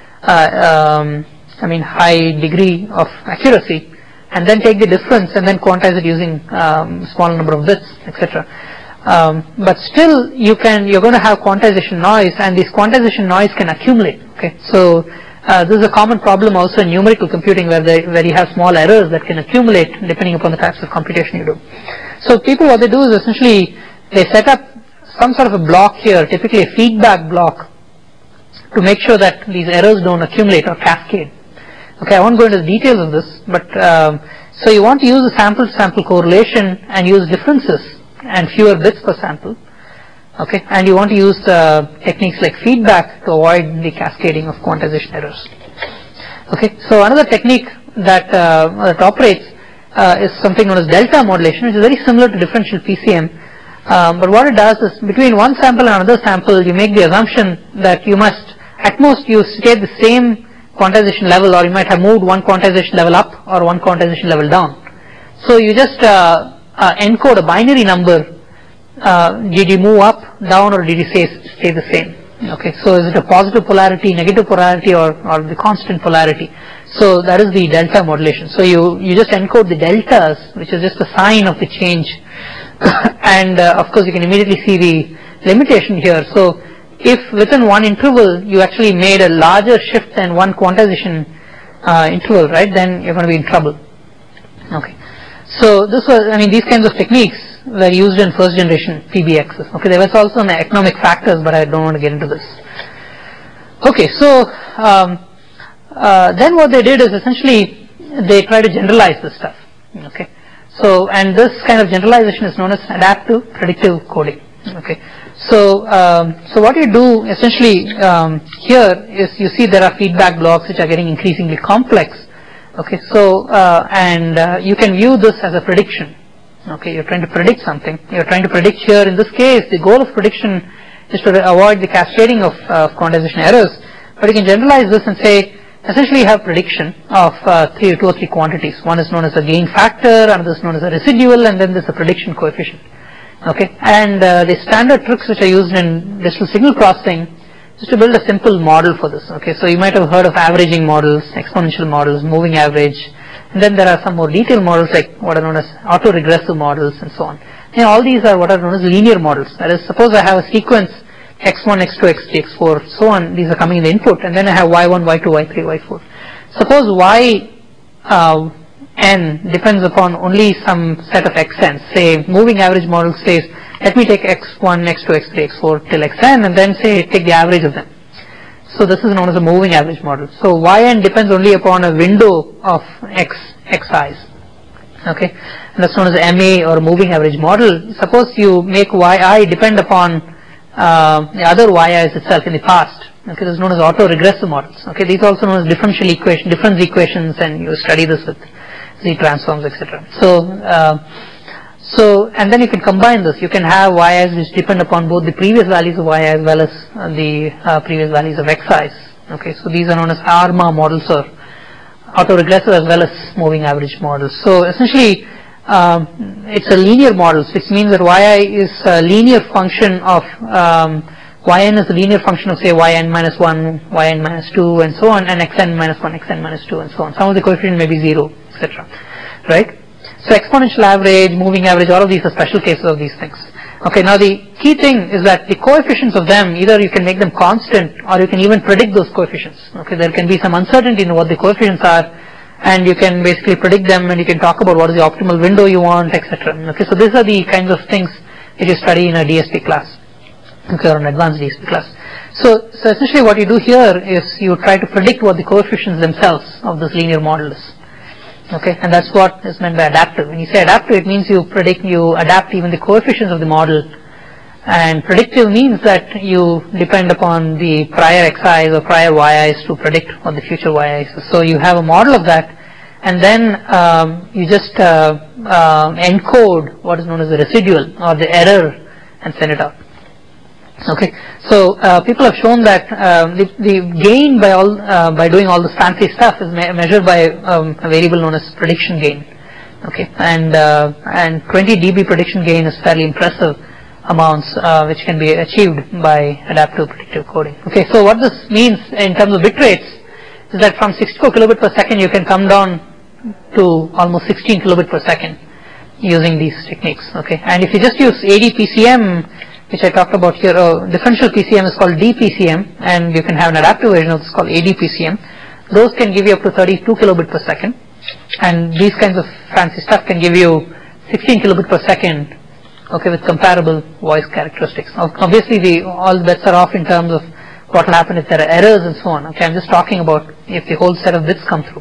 Speaker 1: degree of accuracy, and then take the difference and then quantize it using small number of bits, etc. But still you're going to have quantization noise, and this quantization noise can accumulate. Okay, so this is a common problem also in numerical computing, where you have small errors that can accumulate depending upon the types of computation you do. So people, what they do is essentially they set up some sort of a block here, typically a feedback block, to make sure that these errors don't accumulate or cascade. Okay, I won't go into the details of this, but so you want to use the sample-to-sample correlation and use differences and fewer bits per sample. Okay, and you want to use techniques like feedback to avoid the cascading of quantization errors. Okay, so another technique that operates is something known as delta modulation, which is very similar to differential PCM. But what it does is, between one sample and another sample, you make the assumption that you must, at most, you stay at the same quantization level, or you might have moved one quantization level up or one quantization level down. So you just encode a binary number. Did you move up, down, or did you stay the same? Okay, so is it a positive polarity, negative polarity, or the constant polarity? So that is the delta modulation. So you just encode the deltas, which is just a sign of the change, and of course you can immediately see the limitation here. So if within one interval you actually made a larger shift than one quantization interval, right, then you're going to be in trouble. Okay, so this was, these kinds of techniques were used in first generation PBXs. Okay, there was also some economic factors, but I don't want to get into this. Okay, so then what they did is essentially they try to generalize this stuff. Okay, so, and this kind of generalization is known as adaptive predictive coding. Okay, so what you do essentially here is, you see there are feedback blocks which are getting increasingly complex. Okay, so and you can view this as a prediction. Okay, you're trying to predict something. You're trying to predict here. In this case, the goal of prediction is to avoid the cascading of quantization errors. But you can generalize this and say essentially have prediction of two or three quantities. One is known as a gain factor, another is known as a residual, and then there's a prediction coefficient. Okay, and the standard tricks which are used in digital signal processing is to build a simple model for this. Okay, so you might have heard of averaging models, exponential models, moving average, and then there are some more detailed models like what are known as autoregressive models and so on. And all these are what are known as linear models. That is, suppose I have a sequence x1, x2, x3, x4, so on. These are coming in the input, and then I have y1, y2, y3, y4. Suppose yn depends upon only some set of xn's. Say moving average model says, let me take x1, x2, x3, x4 till xn, and then say take the average of them. So this is known as a moving average model. So yn depends only upon a window of xi's. Okay, and that's known as MA or moving average model. Suppose you make yi depend upon the other yi's itself in the past. Okay, this is known as autoregressive models. Okay, these are also known as difference equations, and you study this with Z transforms, etc. So and then you can combine this. You can have yi's which depend upon both the previous values of yi as well as the previous values of xi's. Okay, so these are known as ARMA models or autoregressive as well as moving average models. So essentially, it's a linear model, which means that yi is a linear function of yn is a linear function of say yn minus 1, yn minus 2, and so on, and xn minus 1, xn minus 2, and so on. Some of the coefficient may be 0, etc. Right? So exponential average, moving average, all of these are special cases of these things. Okay, now the key thing is that the coefficients of them, either you can make them constant or you can even predict those coefficients. Okay, there can be some uncertainty in what the coefficients are, and you can basically predict them, and you can talk about what is the optimal window you want, etc. Okay, so these are the kinds of things that you study in a DSP class, okay, or an advanced DSP class. So essentially what you do here is you try to predict what the coefficients themselves of this linear model is. Okay, and that's what is meant by adaptive. When you say adaptive, it means you adapt even the coefficients of the model, and predictive means that you depend upon the prior xi's or prior yi's to predict what the future yi's is. So you have a model of that, and then you just encode what is known as the residual or the error and send it out. Okay, so people have shown that the gain by doing all this fancy stuff is measured by a variable known as prediction gain. Okay, and 20 dB prediction gain is fairly impressive amounts which can be achieved by adaptive predictive coding. Okay, so what this means in terms of bit rates is that from 64 kilobit per second you can come down to almost 16 kilobit per second using these techniques. Okay, and if you just use ADPCM, which I talked about here, differential PCM is called DPCM, and you can have an adaptive version of this called ADPCM. Those can give you up to 32 kilobit per second, and these kinds of fancy stuff can give you 16 kilobit per second, okay, with comparable voice characteristics. Obviously, all the bets are off in terms of what will happen if there are errors and so on. Okay, I'm just talking about if the whole set of bits come through.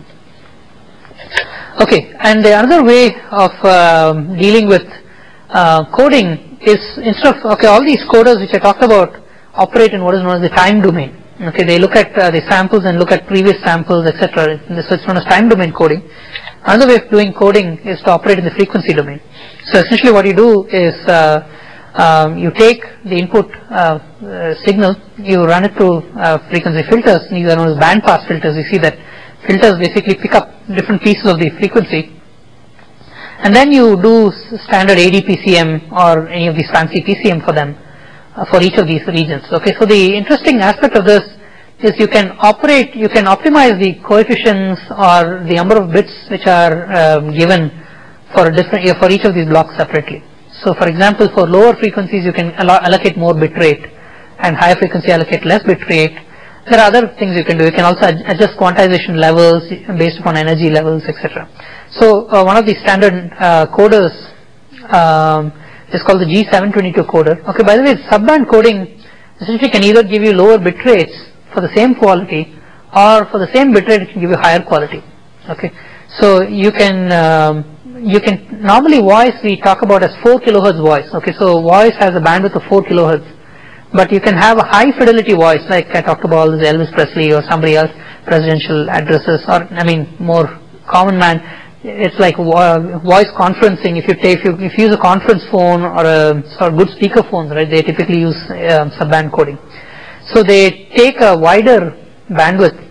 Speaker 1: Okay, and the other way of dealing with coding is instead of, okay, all these coders which I talked about operate in what is known as the time domain. Okay, they look at the samples and look at previous samples, etc. So it's known as time domain coding. Another way of doing coding is to operate in the frequency domain. So essentially what you do is you take the input signal, you run it through frequency filters. These are known as band pass filters. You see that filters basically pick up different pieces of the frequency, and then you do standard ADPCM or any of these fancy PCM for them, for each of these regions. Okay, so the interesting aspect of this is you can optimize the coefficients or the number of bits which are given for each of these blocks separately. So for example, for lower frequencies you can allocate more bit rate, and higher frequency allocate less bit rate. There are other things you can do. You can also adjust quantization levels based upon energy levels, etc. So one of the standard coders is called the G722 coder. Okay, by the way, subband coding essentially can either give you lower bit rates for the same quality, or for the same bit rate it can give you higher quality. Okay, so you can normally voice we talk about as 4 kilohertz voice. Okay, so voice has a bandwidth of 4 kilohertz. But you can have a high fidelity voice, like I talked about this Elvis Presley or somebody else, presidential addresses, or more common man. It's like voice conferencing. If you use a conference phone or a sort of good speaker phones, right? They typically use subband coding. So they take a wider bandwidth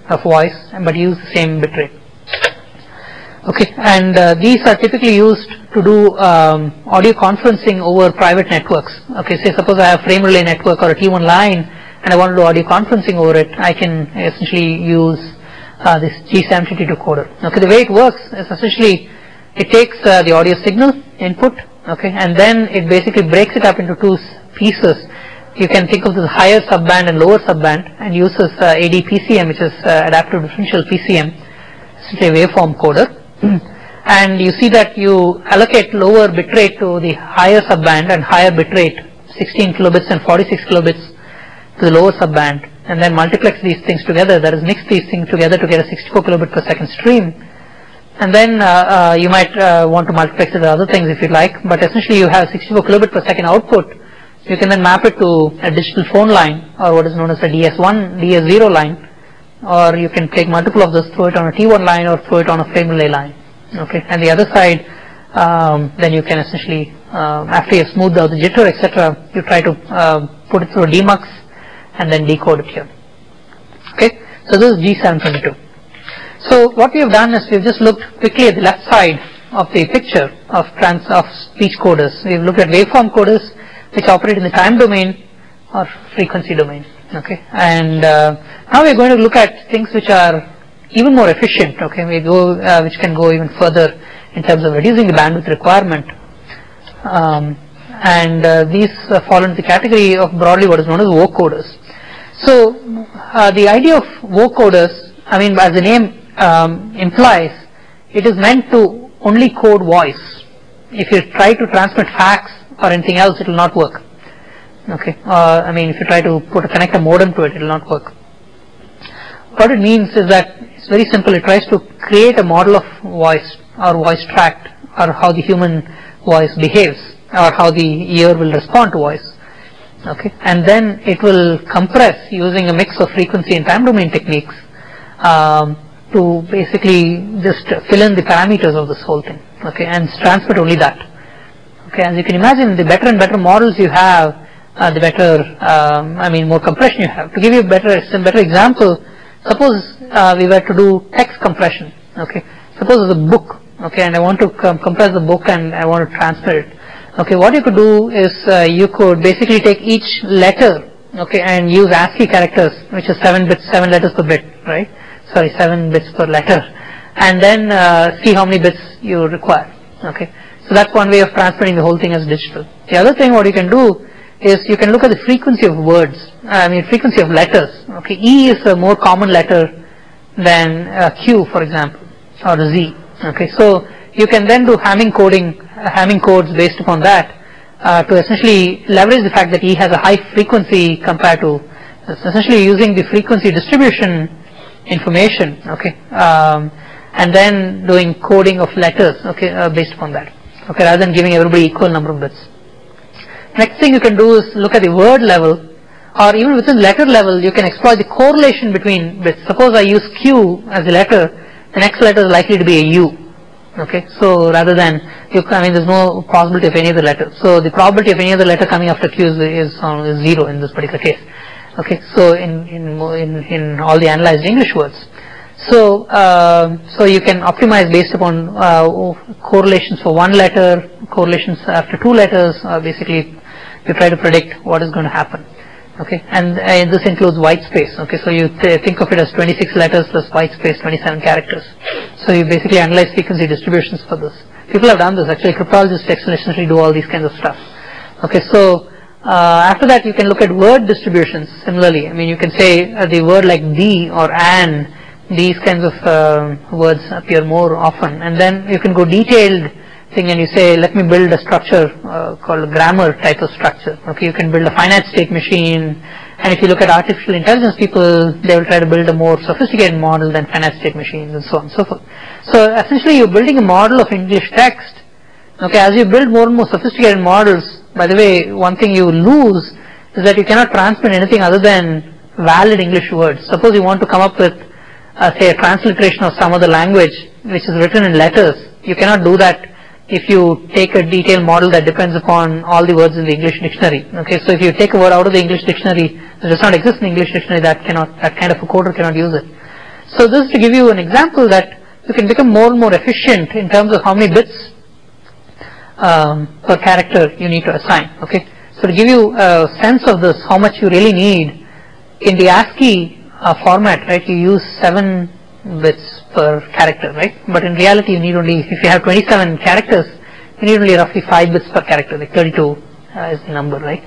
Speaker 1: of voice, but use the same bitrate. Okay, and these are typically used to do audio conferencing over private networks. Okay, say suppose I have frame relay network or a T1 line and I want to do audio conferencing over it, I can essentially use this G722 decoder. Okay, the way it works is essentially it takes the audio signal input, okay, and then it basically breaks it up into two pieces. You can think of this higher subband and lower subband, and uses ADPCM, which is adaptive differential PCM, essentially a waveform coder. And you see that you allocate lower bitrate to the higher subband and higher bitrate, 16 kilobits and 46 kilobits to the lower subband, and then multiplex these things together, that is mix these things together to get a 64 kilobit per second stream. And then you might want to multiplex it with other things if you like, but essentially you have 64 kilobit per second output. You can then map it to a digital phone line, or what is known as a DS1, DS0 line, or you can take multiple of those, throw it on a T1 line or throw it on a frame relay line. Okay, and the other side, then you can essentially, after you've smoothed out the jitter, etc., you try to put it through a demux and then decode it here. Okay, so this is G722. So what we have done is we've just looked quickly at the left side of the picture of speech coders. We've looked at waveform coders which operate in the time domain or frequency domain. Okay, and now we're going to look at things which are even more efficient. Okay, which can go even further in terms of reducing the bandwidth requirement. These fall into the category of broadly what is known as vocoders. So the idea of vocoders, I mean, as the name implies, it is meant to only code voice. If you try to transmit fax or anything else, it will not work. Okay, I mean, if you try to connect a modem to it, it will not work. What it means is that it's very simple. It tries to create a model of voice or voice tract, or how the human voice behaves, or how the ear will respond to voice. Okay, and then it will compress using a mix of frequency and time domain techniques to basically just fill in the parameters of this whole thing. Okay, and transmit only that. Okay, as you can imagine, the better and better models you have, the better, I mean, more compression you have. To give you a better example, suppose we were to do text compression. Okay, suppose there's a book. Okay, and I want to compress the book and I want to transfer it. Okay, what you could do is you could basically take each letter, okay, and use ASCII characters, which is 7 letters per bit, right? Sorry, 7 bits per letter, and then see how many bits you require. Okay, so that's one way of transferring the whole thing as digital. The other thing what you can do is you can look at the frequency of words. I mean, frequency of letters. Okay, E is a more common letter than Q, for example, or Z. Okay, so you can then do Hamming codes based upon that to essentially leverage the fact that E has a high frequency compared to, essentially using the frequency distribution information. Okay, and then doing coding of letters. Okay, based upon that. Okay, rather than giving everybody equal number of bits. Next thing you can do is look at the word level, or even within letter level, you can exploit the correlation between bits. Suppose I use Q as a letter, the next letter is likely to be a U. Okay, so rather than I mean, there's no possibility of any other letter. So the probability of any other letter coming after Q is 0 in this particular case. Okay, so in all the analyzed English words. So so you can optimize based upon correlations for one letter, correlations after two letters. Basically, you try to predict what is going to happen. Okay, and this includes white space. Okay, so you think of it as 26 letters plus white space, 27 characters. So you basically analyze frequency distributions for this. People have done this actually. Cryptologists essentially do all these kinds of stuff. Okay, so after that you can look at word distributions. Similarly, I mean, you can say the word like the or an. These kinds of words appear more often, and then you can go detailed thing and you say, let me build a structure called a grammar type of structure. Okay, you can build a finite state machine, and if you look at artificial intelligence people, they will try to build a more sophisticated model than finite state machines, and so on and so forth. So essentially you're building a model of English text. Okay, as you build more and more sophisticated models, by the way, one thing you lose is that you cannot transmit anything other than valid English words. Suppose you want to come up with say a transliteration of some other language which is written in letters. You cannot do that if you take a detailed model that depends upon all the words in the English dictionary. Okay, so if you take a word out of the English dictionary that does not exist in the English dictionary, that kind of a coder cannot use it. So this is to give you an example that you can become more and more efficient in terms of how many bits per character you need to assign. Okay, so to give you a sense of this, how much you really need in the ASCII format, right? You use 7 bits per character, right? But in reality, you need only, if you have 27 characters, you need only roughly 5 bits per character, like 32 is the number, right?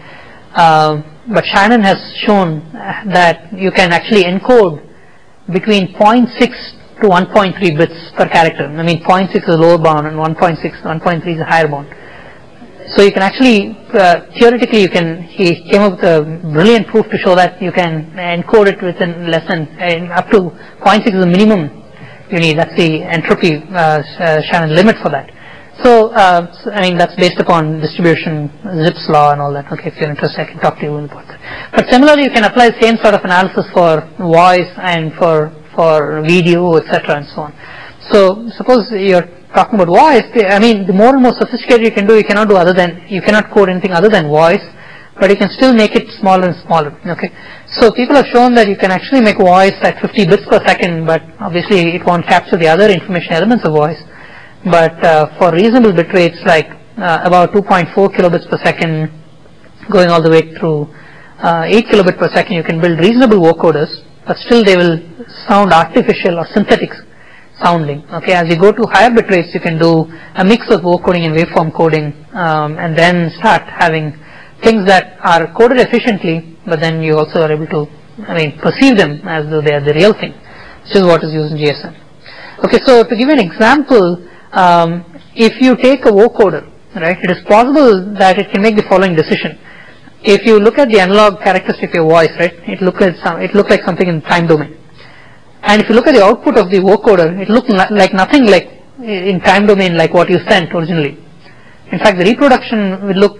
Speaker 1: But Shannon has shown that you can actually encode between 0.6 to 1.3 bits per character. I mean, 0.6 is the lower bound and 1.3 is the higher bound. So you can actually, theoretically, he came up with a brilliant proof to show that you can encode it within less than, up to 0.6 is the minimum you need. That's the entropy Shannon limit for that. So, I mean, that's based upon distribution, Zipf's law and all that. Okay, if you're interested, I can talk to you about that. But similarly, you can apply the same sort of analysis for voice and for video, etc. and so on. So, suppose you're talking about voice. I mean, the more and more sophisticated you can do, you cannot code anything other than voice, but you can still make it smaller and smaller. Okay, so people have shown that you can actually make voice at 50 bits per second, but obviously it won't capture the other information elements of voice. But for reasonable bit rates like about 2.4 kilobits per second, going all the way through 8 kilobit per second, you can build reasonable vocoders, but still they will sound artificial or synthetic sounding. Okay, as you go to higher bit rates, you can do a mix of vocoding and waveform coding, and then start having things that are coded efficiently, but then you also are able to, perceive them as though they are the real thing, which is what is used in GSM. Okay, so to give an example, if you take a vocoder, right, it is possible that it can make the following decision. If you look at the analog characteristic of your voice, right, it looked like something in time domain. And if you look at the output of the vocoder, it looked like nothing like in time domain like what you sent originally. In fact, the reproduction will look,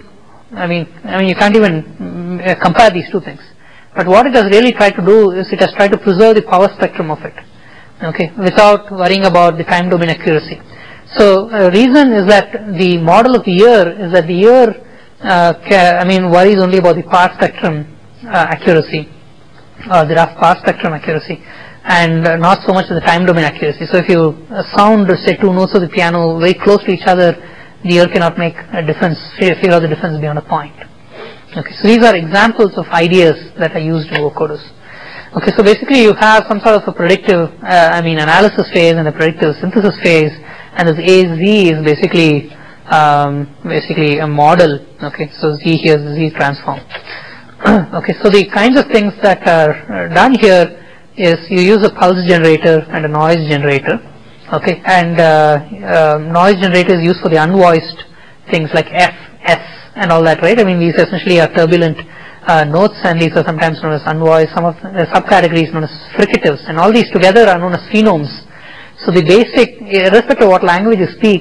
Speaker 1: you can't even compare these two things. But what it has really tried to do is it has tried to preserve the power spectrum of it, okay, without worrying about the time domain accuracy. So reason is that the model of the ear is that the ear, worries only about the power spectrum accuracy, or the rough power spectrum accuracy, and not so much of the time domain accuracy. So if you sound, say, 2 notes of the piano very close to each other, the ear cannot make a difference, figure out the difference beyond a point. Okay, so these are examples of ideas that are used in vocoders. Okay, so basically you have some sort of a predictive, analysis phase and a predictive synthesis phase, and this AZ is basically a model. Okay, so Z here is the Z transform. Okay, so the kinds of things that are done here is you use a pulse generator and a noise generator. Okay, and noise generator is used for the unvoiced things like F, S, and all that, right? These essentially are turbulent notes, and these are sometimes known as unvoiced. Some of the subcategories known as fricatives, and all these together are known as phonemes. So the basic, irrespective of what language you speak,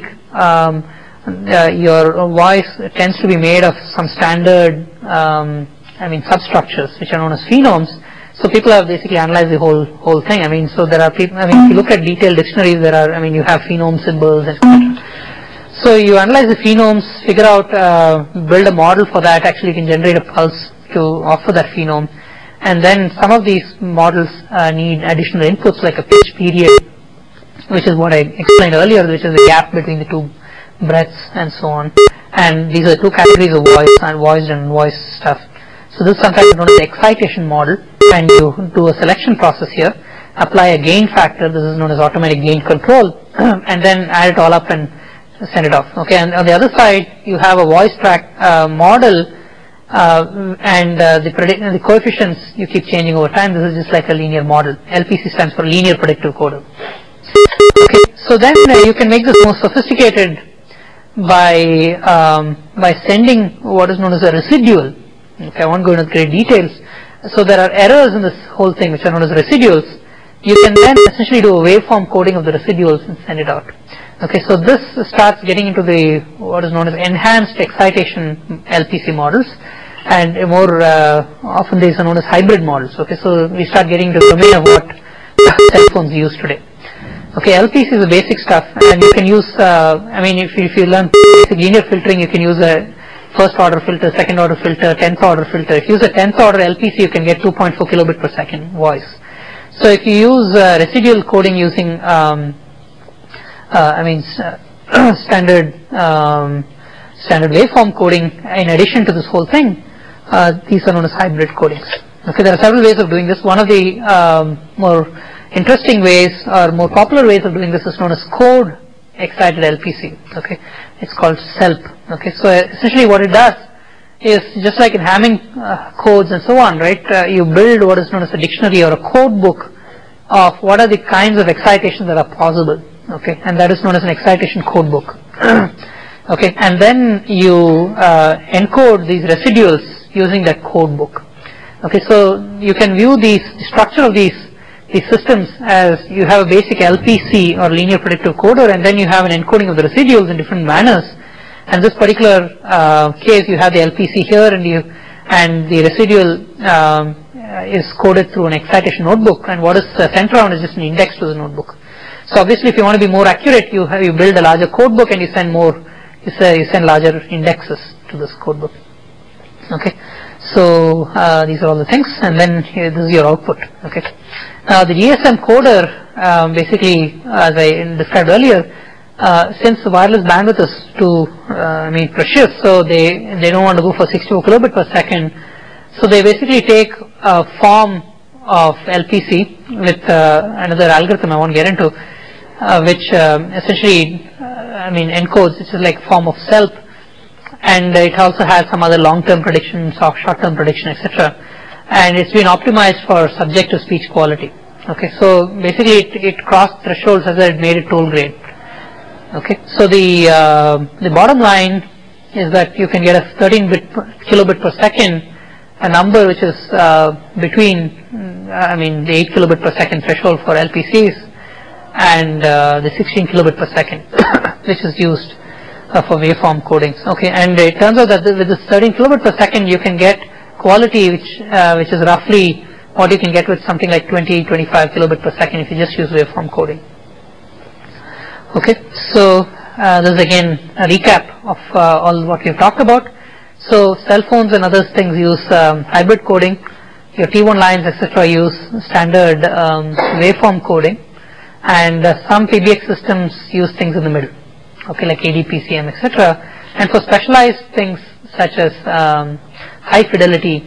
Speaker 1: your voice tends to be made of some standard, substructures which are known as phonemes. So people have basically analyzed the whole thing. So there are people. If you look at detailed dictionaries, there are. You have phenome symbols, etc. So you analyze the phonemes, figure out, build a model for that. Actually, you can generate a pulse to offer that phenome, and then some of these models need additional inputs like a pitch period, which is what I explained earlier, which is the gap between the two breaths and so on. And these are 2 categories of voice, and voiced and unvoiced stuff. So this is sometimes known as the excitation model, and you do a selection process here, apply a gain factor, this is known as automatic gain control, and then add it all up and send it off. Okay, and on the other side, you have a voice track model, and the coefficients you keep changing over time. This is just like a linear model. LPC stands for linear predictive coder. Okay, so then you can make this more sophisticated by sending what is known as a residual. Okay, I won't go into great details. So there are errors in this whole thing which are known as residuals. You can then essentially do a waveform coding of the residuals and send it out. Okay, so this starts getting into the what is known as enhanced excitation LPC models, and more often these are known as hybrid models. Okay, so we start getting into the domain of what cell phones use today. Okay, LPC is the basic stuff, and you can use, if you learn basic linear filtering, you can use a first order filter, second order filter, 10th order filter. If you use a 10th order LPC, you can get 2.4 kilobit per second voice. So if you use residual coding using standard standard waveform coding in addition to this whole thing, these are known as hybrid codings. Okay, there are several ways of doing this. One of the more interesting ways or more popular ways of doing this is known as code excited LPC. Okay, it's called SELP. Okay, so essentially what it does is just like in Hamming codes and so on, right? You build what is known as a dictionary or a code book of what are the kinds of excitations that are possible. Okay, and that is known as an excitation code book. Okay, and then you encode these residuals using that code book. Okay, so you can view the structure of these systems as you have a basic LPC or linear predictive coder, and then you have an encoding of the residuals in different manners. And this particular case, you have the LPC here, and the residual is coded through an excitation notebook, and what is sent around is just an index to the notebook. So obviously, if you want to be more accurate, you build a larger code book and you send larger indexes to this code book. Okay, so these are all the things, and then this is your output. Okay, now the GSM coder basically, as I described earlier, since the wireless bandwidth is too precious, so they don't want to go for 64 kilobit per second. So they basically take a form of LPC with another algorithm I won't get into, which essentially encodes. It's like a form of SELP, and it also has some other long-term prediction, short-term prediction, etc. And it's been optimized for subjective speech quality. Okay, so basically it crossed thresholds as it made it toll grade. Okay, so the bottom line is that you can get a 13 kilobit per second, a number which is between the 8 kilobit per second threshold for LPCs and the 16 kilobit per second which is used for waveform codings. Okay, and it turns out that with this 13 kilobit per second you can get quality which is roughly what you can get with something like 20-25 kilobit per second if you just use waveform coding. Okay, so this is again a recap of all what we've talked about. So cell phones and other things use hybrid coding. Your T1 lines, etc., use standard waveform coding, and some PBX systems use things in the middle. Okay, like ADPCM, etc. And for specialized things such as high fidelity,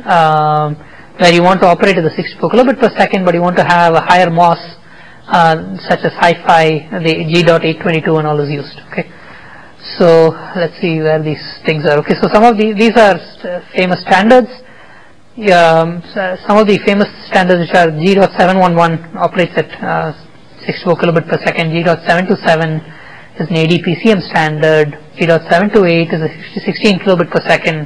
Speaker 1: where you want to operate at the 64 kilobit per second, but you want to have a higher MOS, such as Hi-Fi, the G.822 and all is used. Okay, so let's see where these things are. Okay, so some of these are famous standards. Some of the famous standards which are G.711 operates at 64 kilobit per second. G.727 is an ADPCM standard. G.728 is a 16 kilobit per second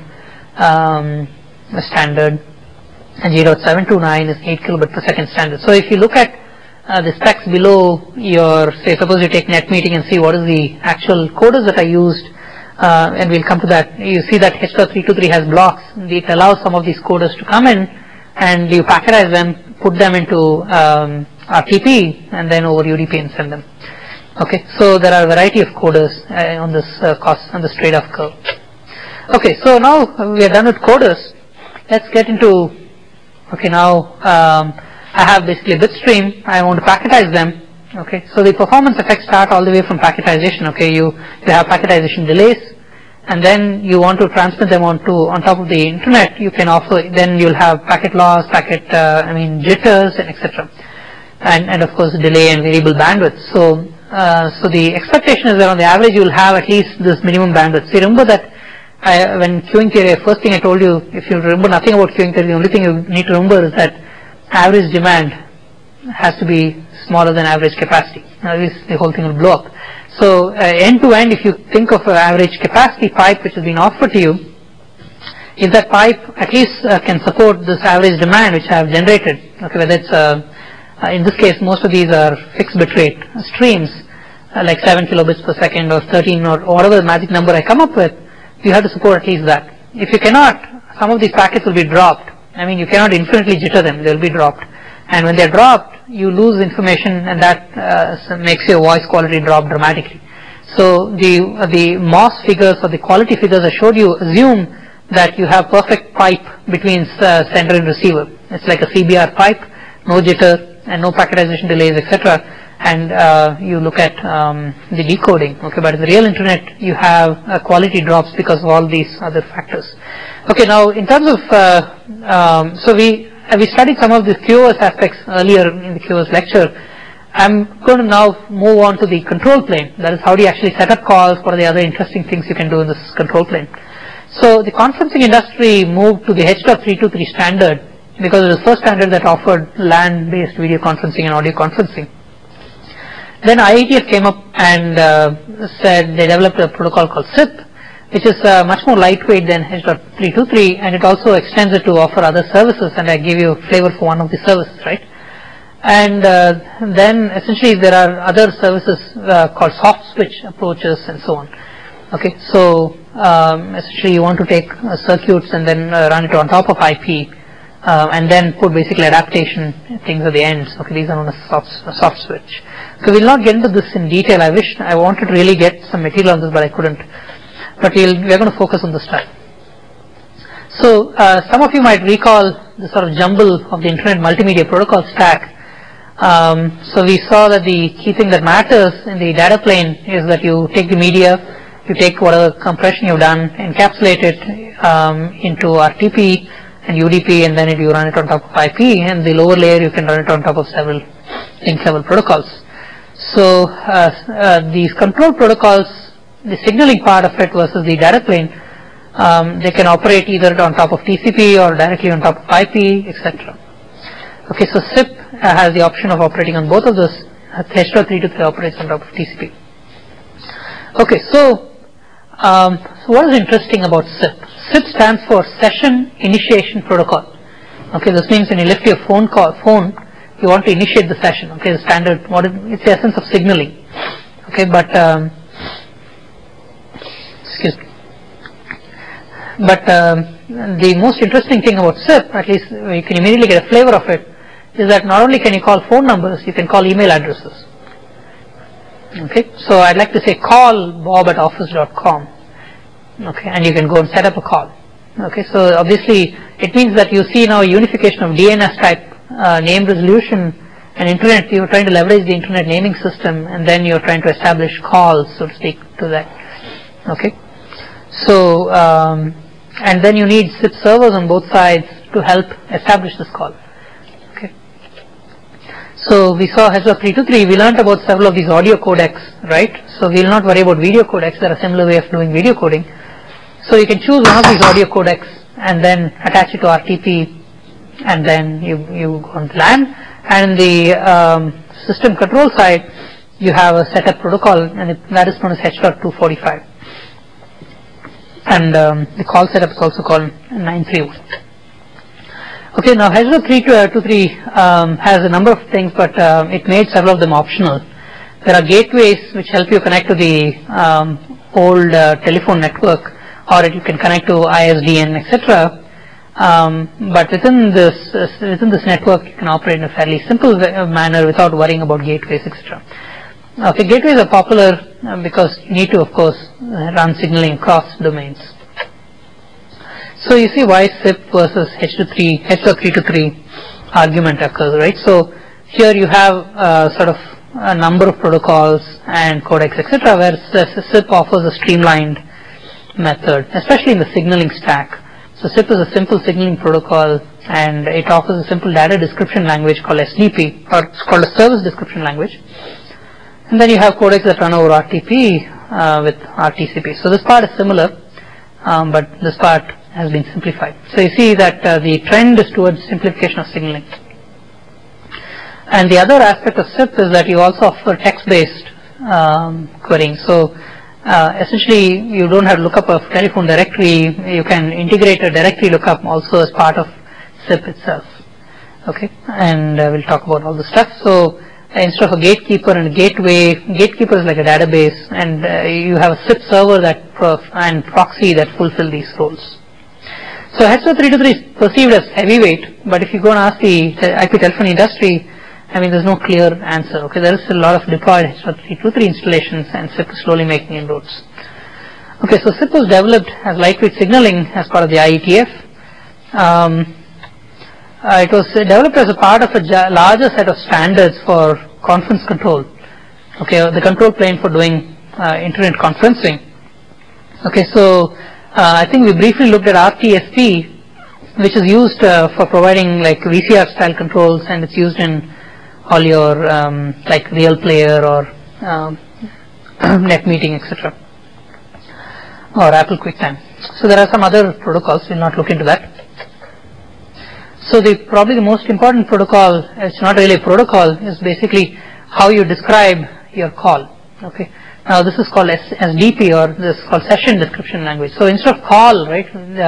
Speaker 1: standard, and G.729 is 8 kilobit per second standard. So if you look at the specs below your, say, suppose you take NetMeeting and see what is the actual coders that are used, and we'll come to that. You see that H.323 has blocks. It allows some of these coders to come in, and you packetize them, put them into RTP, and then over UDP and send them. Okay, so there are a variety of coders on this on this trade-off curve. Okay, so now we are done with coders. Let's get into. Okay, now I have basically a bit stream. I want to packetize them. Okay, so the performance effects start all the way from packetization. Okay, you have packetization delays, and then you want to transmit them on top of the internet. You can offer, then you'll have packet loss, jitters, and etc. And of course delay and variable bandwidth. So the expectation is that on the average you will have at least this minimum bandwidth. So you remember that when queuing theory, first thing I told you, if you remember nothing about queuing theory, the only thing you need to remember is that average demand has to be smaller than average capacity. Now the whole thing will blow up. So end to end, if you think of an average capacity pipe which has been offered to you, if that pipe at least can support this average demand which I have generated, okay, whether it's in this case most of these are fixed bitrate streams, like 7 kilobits per second or 13 or whatever the magic number I come up with, you have to support at least that. If you cannot, some of these packets will be dropped. You cannot infinitely jitter them, they will be dropped. And when they are dropped, you lose information, and that makes your voice quality drop dramatically. So the MOS figures or the quality figures I showed you assume that you have perfect pipe between sender and receiver. It's like a CBR pipe, no jitter, and no packetization delays, etc. And you look at the decoding. Okay, but in the real internet, you have quality drops because of all these other factors. Okay, now in terms of so we studied some of the QoS aspects earlier in the QoS lecture. I'm going to now move on to the control plane. That is, how do you actually set up calls? What are the other interesting things you can do in this control plane? So the conferencing industry moved to the H.323 standard because it was the first standard that offered LAN-based video conferencing and audio conferencing. Then IETF came up and said they developed a protocol called SIP, which is much more lightweight than H.323, and it also extends it to offer other services, and I give you a flavor for one of the services, right? And then essentially there are other services called soft switch approaches and so on. Okay, so essentially you want to take circuits and then run it on top of IP and then put basically adaptation things at the ends. Okay, these are known as soft switch. So we'll not get into this in detail. I wanted to really get some material on this, but I couldn't. But we're going to focus on this time. So some of you might recall the sort of jumble of the Internet multimedia protocol stack. So we saw that the key thing that matters in the data plane is that you take the media, you take whatever compression you've done, encapsulate it into RTP and UDP, and then you run it on top of IP, and the lower layer you can run it on top of several link level protocols. So these control protocols, the signaling part of it versus the data plane, they can operate either on top of TCP or directly on top of IP, etc. Okay, so SIP has the option of operating on both of those. H.323 operates on top of TCP. Okay, so what is interesting about SIP? SIP stands for Session Initiation Protocol. Okay, this means when you lift your phone, you want to initiate the session. Okay, the standard, it's the essence of signaling. Okay, but excuse me. But the most interesting thing about SIP, at least you can immediately get a flavor of it, is that not only can you call phone numbers, you can call email addresses. Okay, so I'd like to say call bob@office.com. Okay, and you can go and set up a call. Okay, so obviously it means that you see now a unification of DNS type name resolution and internet. You're trying to leverage the internet naming system, and then you're trying to establish calls, so to speak, to that. Okay, so and then you need SIP servers on both sides to help establish this call. So we saw H.323, we learned about several of these audio codecs, right? So we will not worry about video codecs. There are similar way of doing video coding. So you can choose one of these audio codecs and then attach it to RTP, and then you go on LAN. And the system control side, you have a setup protocol, and that is known as H.245. And the call setup is also called 931. Okay, now H.323 has a number of things, but it made several of them optional. There are gateways which help you connect to the old telephone network, or you can connect to ISDN, etc. But within this network, you can operate in a fairly simple manner without worrying about gateways, etc. Okay, gateways are popular because you need to, of course, run signaling across domains. So you see why SIP versus H.323 argument occurs, right? So here you have sort of a number of protocols and codecs, etc., where SIP offers a streamlined method, especially in the signaling stack. So SIP is a simple signaling protocol, and it offers a simple data description language called SDP, or it's called a service description language. And then you have codecs that run over RTP with RTCP. So this part is similar, but this part has been simplified. So you see that the trend is towards simplification of signaling. And the other aspect of SIP is that you also offer text-based querying. So essentially, you don't have to look up a telephone directory. You can integrate a directory lookup also as part of SIP itself. Okay, and we'll talk about all the stuff. So instead of a gatekeeper and a gateway, gatekeeper is like a database, and you have a SIP server that and proxy that fulfill these roles. So H.323 is perceived as heavyweight, but if you go and ask the IP telephony industry, I mean, there's no clear answer. Okay, there is a lot of deployed H.323 installations, and SIP is slowly making inroads. Okay, so SIP was developed as lightweight signaling as part of the IETF. it was developed as a part of a larger set of standards for conference control. Okay, the control plane for doing internet conferencing. Okay, so I think we briefly looked at RTSP, which is used for providing like VCR style controls, and it's used in all your like Real Player or NetMeeting, etc., or Apple QuickTime. So there are some other protocols. We'll not look into that. So probably the most important protocol, it's not really a protocol, is basically how you describe your call. Okay. Now this is called SDP, or this is called Session Description Language. So instead of call, right,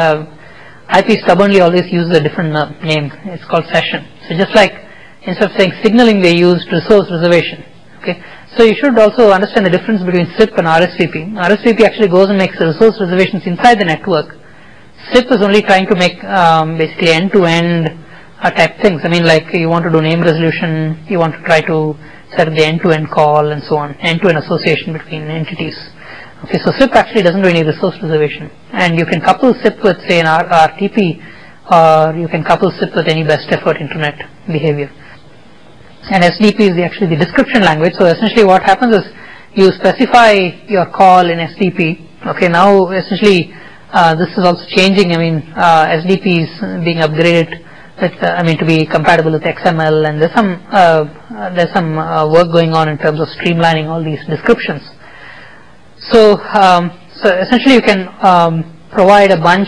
Speaker 1: IP stubbornly always uses a different name. It's called session. So just like instead of saying signaling, they used resource reservation. Okay. So you should also understand the difference between SIP and RSVP. RSVP actually goes and makes the resource reservations inside the network. SIP is only trying to make basically end-to-end type things. I mean, like you want to do name resolution, you want to try to set up the end-to-end call and so on, end-to-end association between entities. Okay, so SIP actually doesn't do any resource reservation, and you can couple SIP with say an RTP, or you can couple SIP with any best effort internet behavior. And SDP is actually the description language. So essentially what happens is you specify your call in SDP. Okay, now essentially this is also changing. I mean, SDP is being upgraded with, to be compatible with XML, and there's some work going on in terms of streamlining all these descriptions. So essentially you can provide a bunch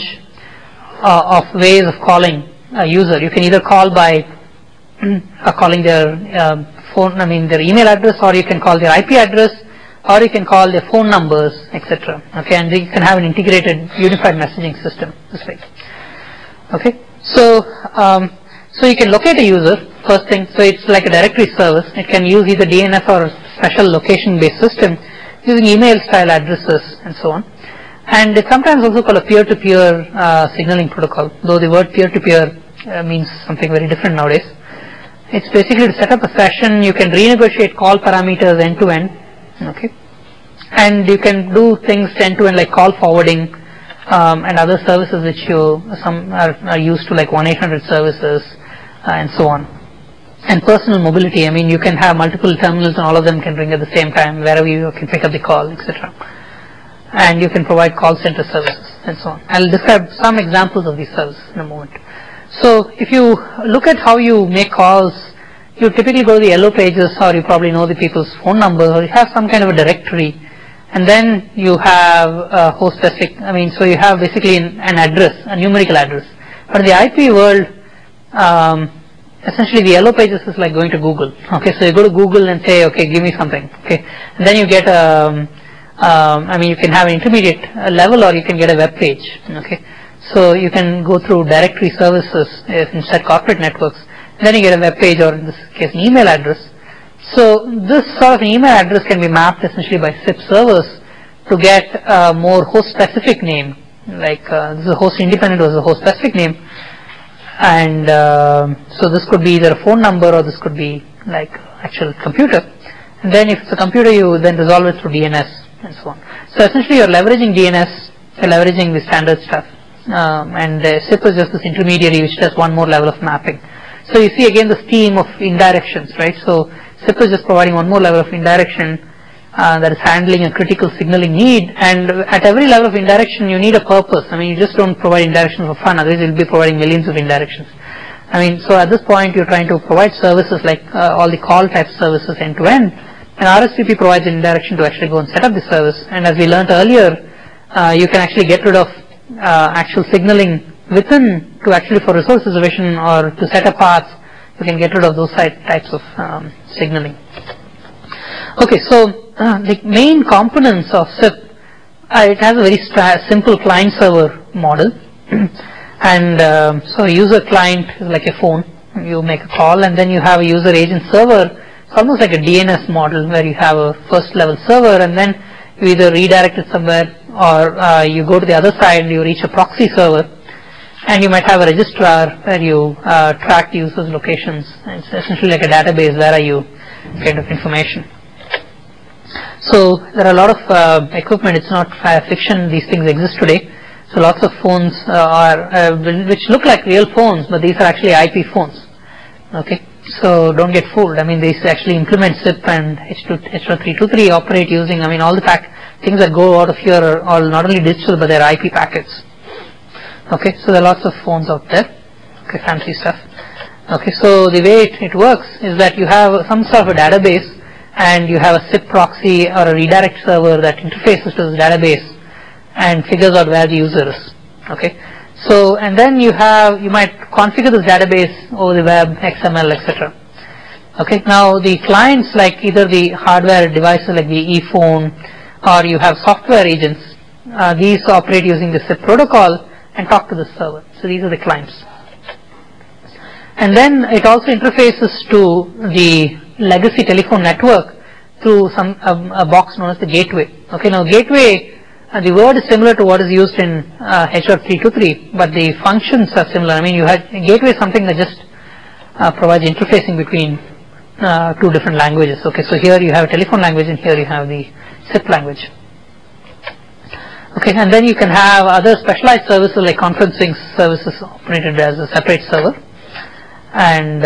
Speaker 1: of ways of calling a user. You can either call by calling their their email address, or you can call their IP address, or you can call their phone numbers, etc. Okay, and you can have an integrated unified messaging system this way. Okay, so you can locate a user first thing. So it's like a directory service. It can use either DNS or special location-based system using email style addresses and so on. And it's sometimes also called a peer-to-peer signaling protocol, though the word peer-to-peer means something very different nowadays. It's basically to set up a session. You can renegotiate call parameters end to end. Okay, and you can do things end to end like call forwarding and other services which some are used to, like 1-800 services and so on. And personal mobility. I mean, you can have multiple terminals and all of them can ring at the same time wherever you can pick up the call, etc. And you can provide call center services and so on. I'll describe some examples of these services in a moment. So if you look at how you make calls, you typically go to the yellow pages, or you probably know the people's phone numbers, or you have some kind of a directory, and then you have a host specific. So you have basically an address, a numerical address. But in the IP world, essentially the yellow pages is like going to Google. Okay, so you go to Google and say, okay, give me something. Okay, and then you get you can have an intermediate level, or you can get a web page. Okay. So you can go through directory services inside corporate networks, and then you get a web page, or in this case an email address. So this sort of an email address can be mapped essentially by SIP servers to get a more host specific name, like this is a host independent or a host specific name, and so this could be either a phone number, or this could be like actual computer. And then if it's a computer, you then resolve it through DNS and so on. So essentially you're leveraging DNS, you're leveraging the standard stuff. And SIP is just this intermediary which does one more level of mapping. So you see again this theme of indirections, right? So SIP is just providing one more level of indirection that is handling a critical signaling need, and at every level of indirection you need a purpose. You just don't provide indirection for fun, otherwise you'll be providing millions of indirections. So at this point you're trying to provide services like all the call type services end to end, and RSVP provides an indirection to actually go and set up the service. And as we learned earlier, you can actually get rid of actual signaling within to actually for resource reservation or to set up paths. You can get rid of those types of signaling. Okay, so the main components of SIP, it has a very simple client-server model, and so a user client is like a phone. You make a call, and then you have a user agent server. It's almost like a DNS model where you have a first level server, and then you either redirect it somewhere, or you go to the other side and you reach a proxy server, and you might have a registrar where you track the user's locations. It's essentially like a database. Where are you kind of information. So there are a lot of equipment. It's not fiction. These things exist today. So lots of phones which look like real phones, but these are actually IP phones. Okay, so don't get fooled. I mean, these actually implement SIP and H.323 operate using, I mean, all the things that go out of here are all not only digital but they're IP packets. Okay, so there are lots of phones out there. Okay, fancy stuff. Okay, so the way it works is that you have some sort of a database and you have a SIP proxy or a redirect server that interfaces to this database and figures out where the user is. Okay, so and then you might configure this database over the web, XML, etc. Okay, now the clients, like either the hardware devices like the ePhone, or you have software agents, these operate using the SIP protocol and talk to the server. So these are the clients. And then it also interfaces to the legacy telephone network through a box known as the gateway. Okay, now gateway, the word is similar to what is used in H.323, but the functions are similar. I mean, gateway is something that just provides interfacing between two different languages. Okay, so here you have a telephone language and here you have the SIP language. Okay, and then you can have other specialized services like conferencing services operated as a separate server, and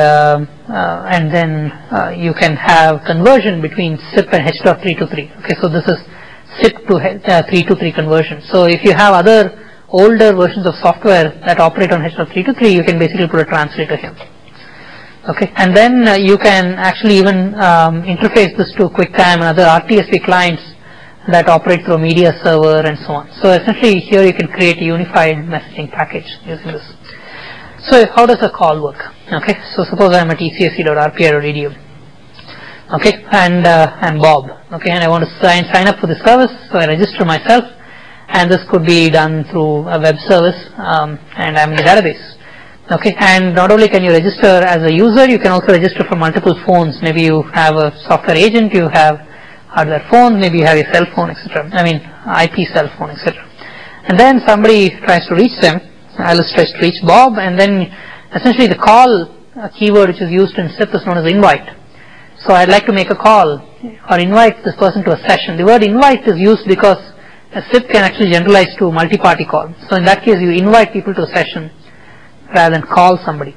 Speaker 1: then you can have conversion between SIP and H.323. Okay, so this is SIP to 323 conversion. So if you have other older versions of software that operate on H.323, you can basically put a translator here. Okay, and then you can actually even interface this to QuickTime and other RTSP clients that operate through a media server and so on. So essentially here you can create a unified messaging package using this. So how does a call work? Okay, so suppose I'm at ecse.rpi.edu. Okay, and I'm Bob. Okay, and I want to sign up for the service, so I register myself, and this could be done through a web service, and I'm in the database. Okay, and not only can you register as a user, you can also register from multiple phones. Maybe you have a software agent, you have hardware phone, maybe you have a cell phone, etc. I mean, IP cell phone, etc. And then somebody tries to reach them. Alice tries to reach Bob, and then essentially the call keyword which is used in SIP is known as invite. So I'd like to make a call or invite this person to a session. The word invite is used because a SIP can actually generalize to multi-party call. So in that case, you invite people to a session rather than call somebody.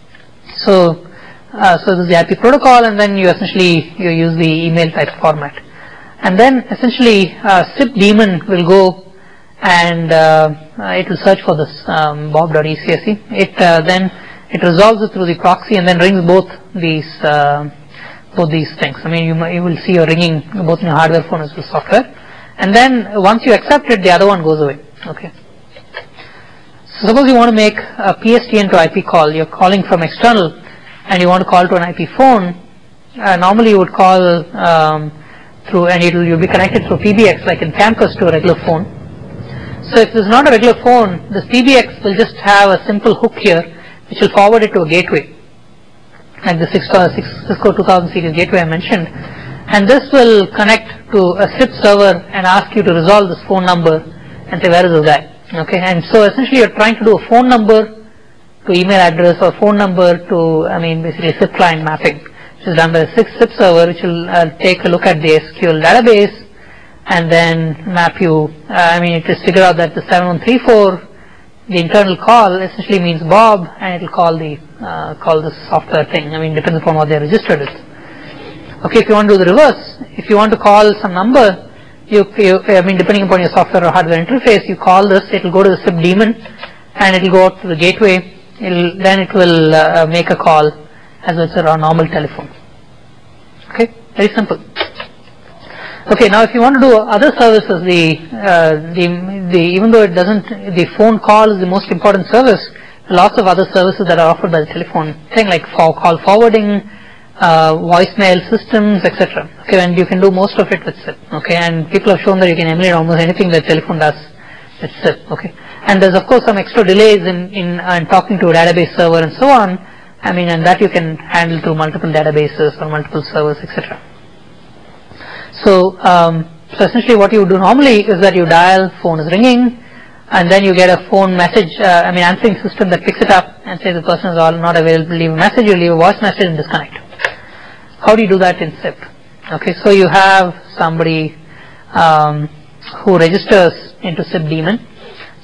Speaker 1: So this is the IP protocol, and then you essentially use the email type format. And then essentially SIP daemon will go and it will search for this bob.ecse. Then it resolves it through the proxy and then rings both these things. I mean, you will see you're ringing both in your hardware phone as well as software. And then once you accept it, the other one goes away. Okay. So suppose you want to make a PSTN to IP call. You're calling from external and you want to call to an IP phone. Normally you would call through, and you'll be connected through PBX like in campus to a regular phone. So if there's not a regular phone, this PBX will just have a simple hook here which will forward it to a gateway, like the Cisco 2000 series gateway I mentioned, and this will connect to a SIP server and ask you to resolve this phone number and say where is this guy. Okay, and so essentially you're trying to do a phone number to email address or phone number to, I mean, basically a SIP client mapping, which is done by the SIP server, which will take a look at the SQL database and then map you. I mean, it just figure out that the 7134, the internal call essentially means Bob, and it will call the software thing. I mean, depends upon what they registered it. Okay, if you want to do the reverse, if you want to call some number, I mean, depending upon your software or hardware interface, you call this, it will go to the SIP daemon, and it will go out to the gateway. Then it will make a call as it's a normal telephone. Okay, very simple. Okay, now if you want to do other services, even though it doesn't, the phone call is the most important service, lots of other services that are offered by the telephone, thing like call forwarding, voicemail systems, etc. Okay, and you can do most of it with SIP. Okay, and people have shown that you can emulate almost anything that telephone does with SIP. Okay, and there's of course some extra delays in talking to a database server and so on. I mean, and that you can handle through multiple databases or multiple servers, etc. So essentially what you do normally is that you dial, phone is ringing, and then you get a phone message, answering system that picks it up and says the person is not available, leave a message, you leave a voice message and disconnect. How do you do that in SIP? Okay, so you have somebody who registers into SIP daemon.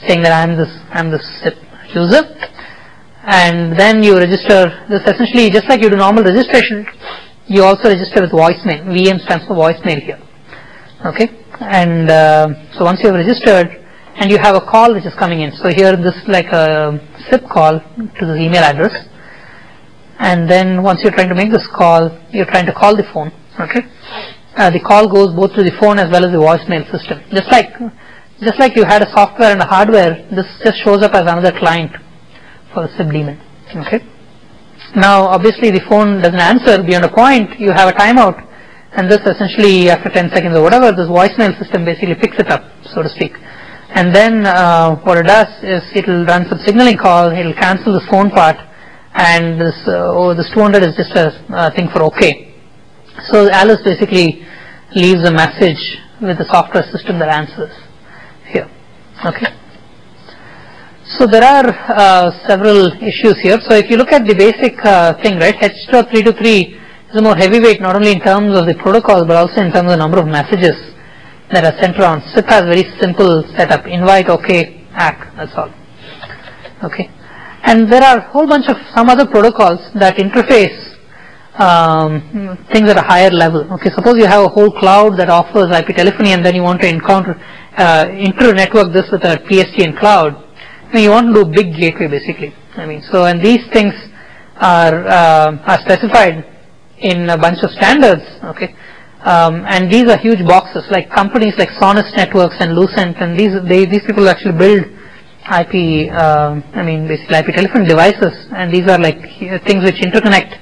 Speaker 1: saying that I'm this SIP user, and then you register. This essentially just like you do normal registration, you also register with voicemail. VM stands for voicemail here. Okay, and so once you have registered and you have a call which is coming in, so here this is like a SIP call to this email address, and then once you're trying to make this call, you're trying to call the phone. Okay, the call goes both to the phone as well as the voicemail system. Just like you had a software and a hardware, this just shows up as another client for the SIP daemon. Okay. Now obviously the phone doesn't answer beyond a point, you have a timeout, and this essentially after 10 seconds or whatever, this voicemail system basically picks it up, so to speak. And then what it does is it will run some signaling call, it will cancel the phone part, and this 200 is just a thing for OK. So Alice basically leaves a message with the software system that answers here. Okay. So there are several issues here. So if you look at the basic thing, right, H.323 is a more heavyweight not only in terms of the protocol but also in terms of the number of messages that are sent around. SIP has very simple setup: invite, OK, ACK, that's all. Okay, and there are a whole bunch of some other protocols that interface things at a higher level. Okay, suppose you have a whole cloud that offers IP telephony, and then you want to inter-network this with a PSTN cloud. I mean, you want to do a big gateway basically. I mean, so and these things are specified in a bunch of standards. Okay, and these are huge boxes. Like companies like Sonus Networks and Lucent, and these people actually build IP. I mean, basically IP telephone devices, and these are like things which interconnect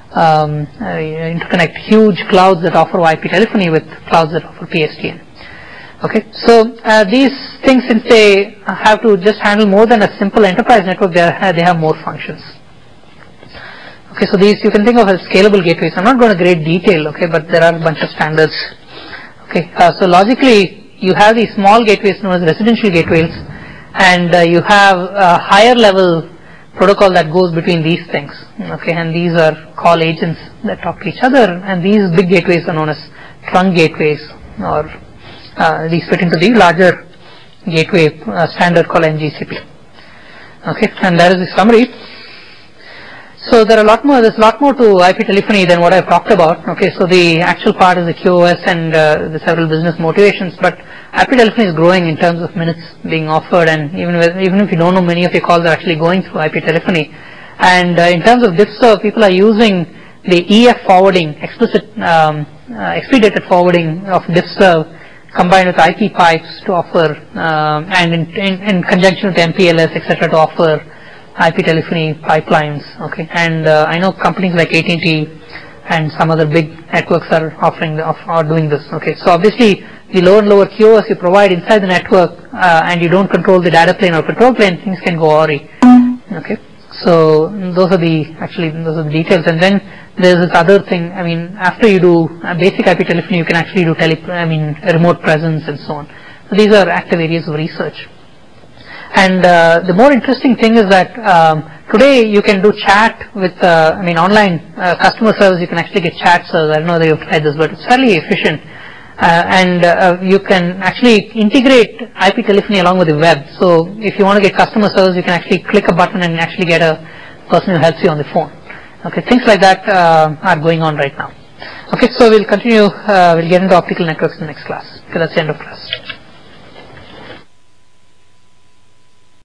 Speaker 1: huge clouds that offer IP telephony with clouds that offer PSTN. Okay, so these things, since they have to just handle more than a simple enterprise network, they have more functions. Okay, so these you can think of as scalable gateways. I'm not going to great detail, okay, but there are a bunch of standards. Okay, so logically you have these small gateways known as residential gateways, and you have a higher level protocol that goes between these things. Okay, and these are call agents that talk to each other, and these big gateways are known as trunk gateways, or these fit into the larger gateway standard called NGCP. Okay, and that is the summary. So there's a lot more to IP telephony than what I've talked about. Okay, so the actual part is the QoS and the several business motivations, but IP telephony is growing in terms of minutes being offered, and even if you don't know, many of your calls are actually going through IP telephony. And in terms of DiffServ, people are using the EF forwarding, expedited forwarding of DiffServ combined with IP pipes to offer, and in conjunction with MPLS, etc., to offer IP telephony pipelines. Okay, and I know companies like AT&T and some other big networks are are doing this. Okay, so obviously the lower and lower QoS you provide inside the network, and you don't control the data plane or control plane, things can go awry. Okay, so those are the details. And then there's this other thing. I mean, after you do basic IP telephony, you can actually do remote presence and so on. So these are active areas of research. And the more interesting thing is that today you can do chat with online customer service. You can actually get chat service. I don't know whether you've tried this, but it's fairly efficient. And you can actually integrate IP telephony along with the web. So if you want to get customer service, you can actually click a button and actually get a person who helps you on the phone. Okay, things like that are going on right now. Okay, so we'll continue. We'll get into optical networks in the next class. Okay, that's the end of class.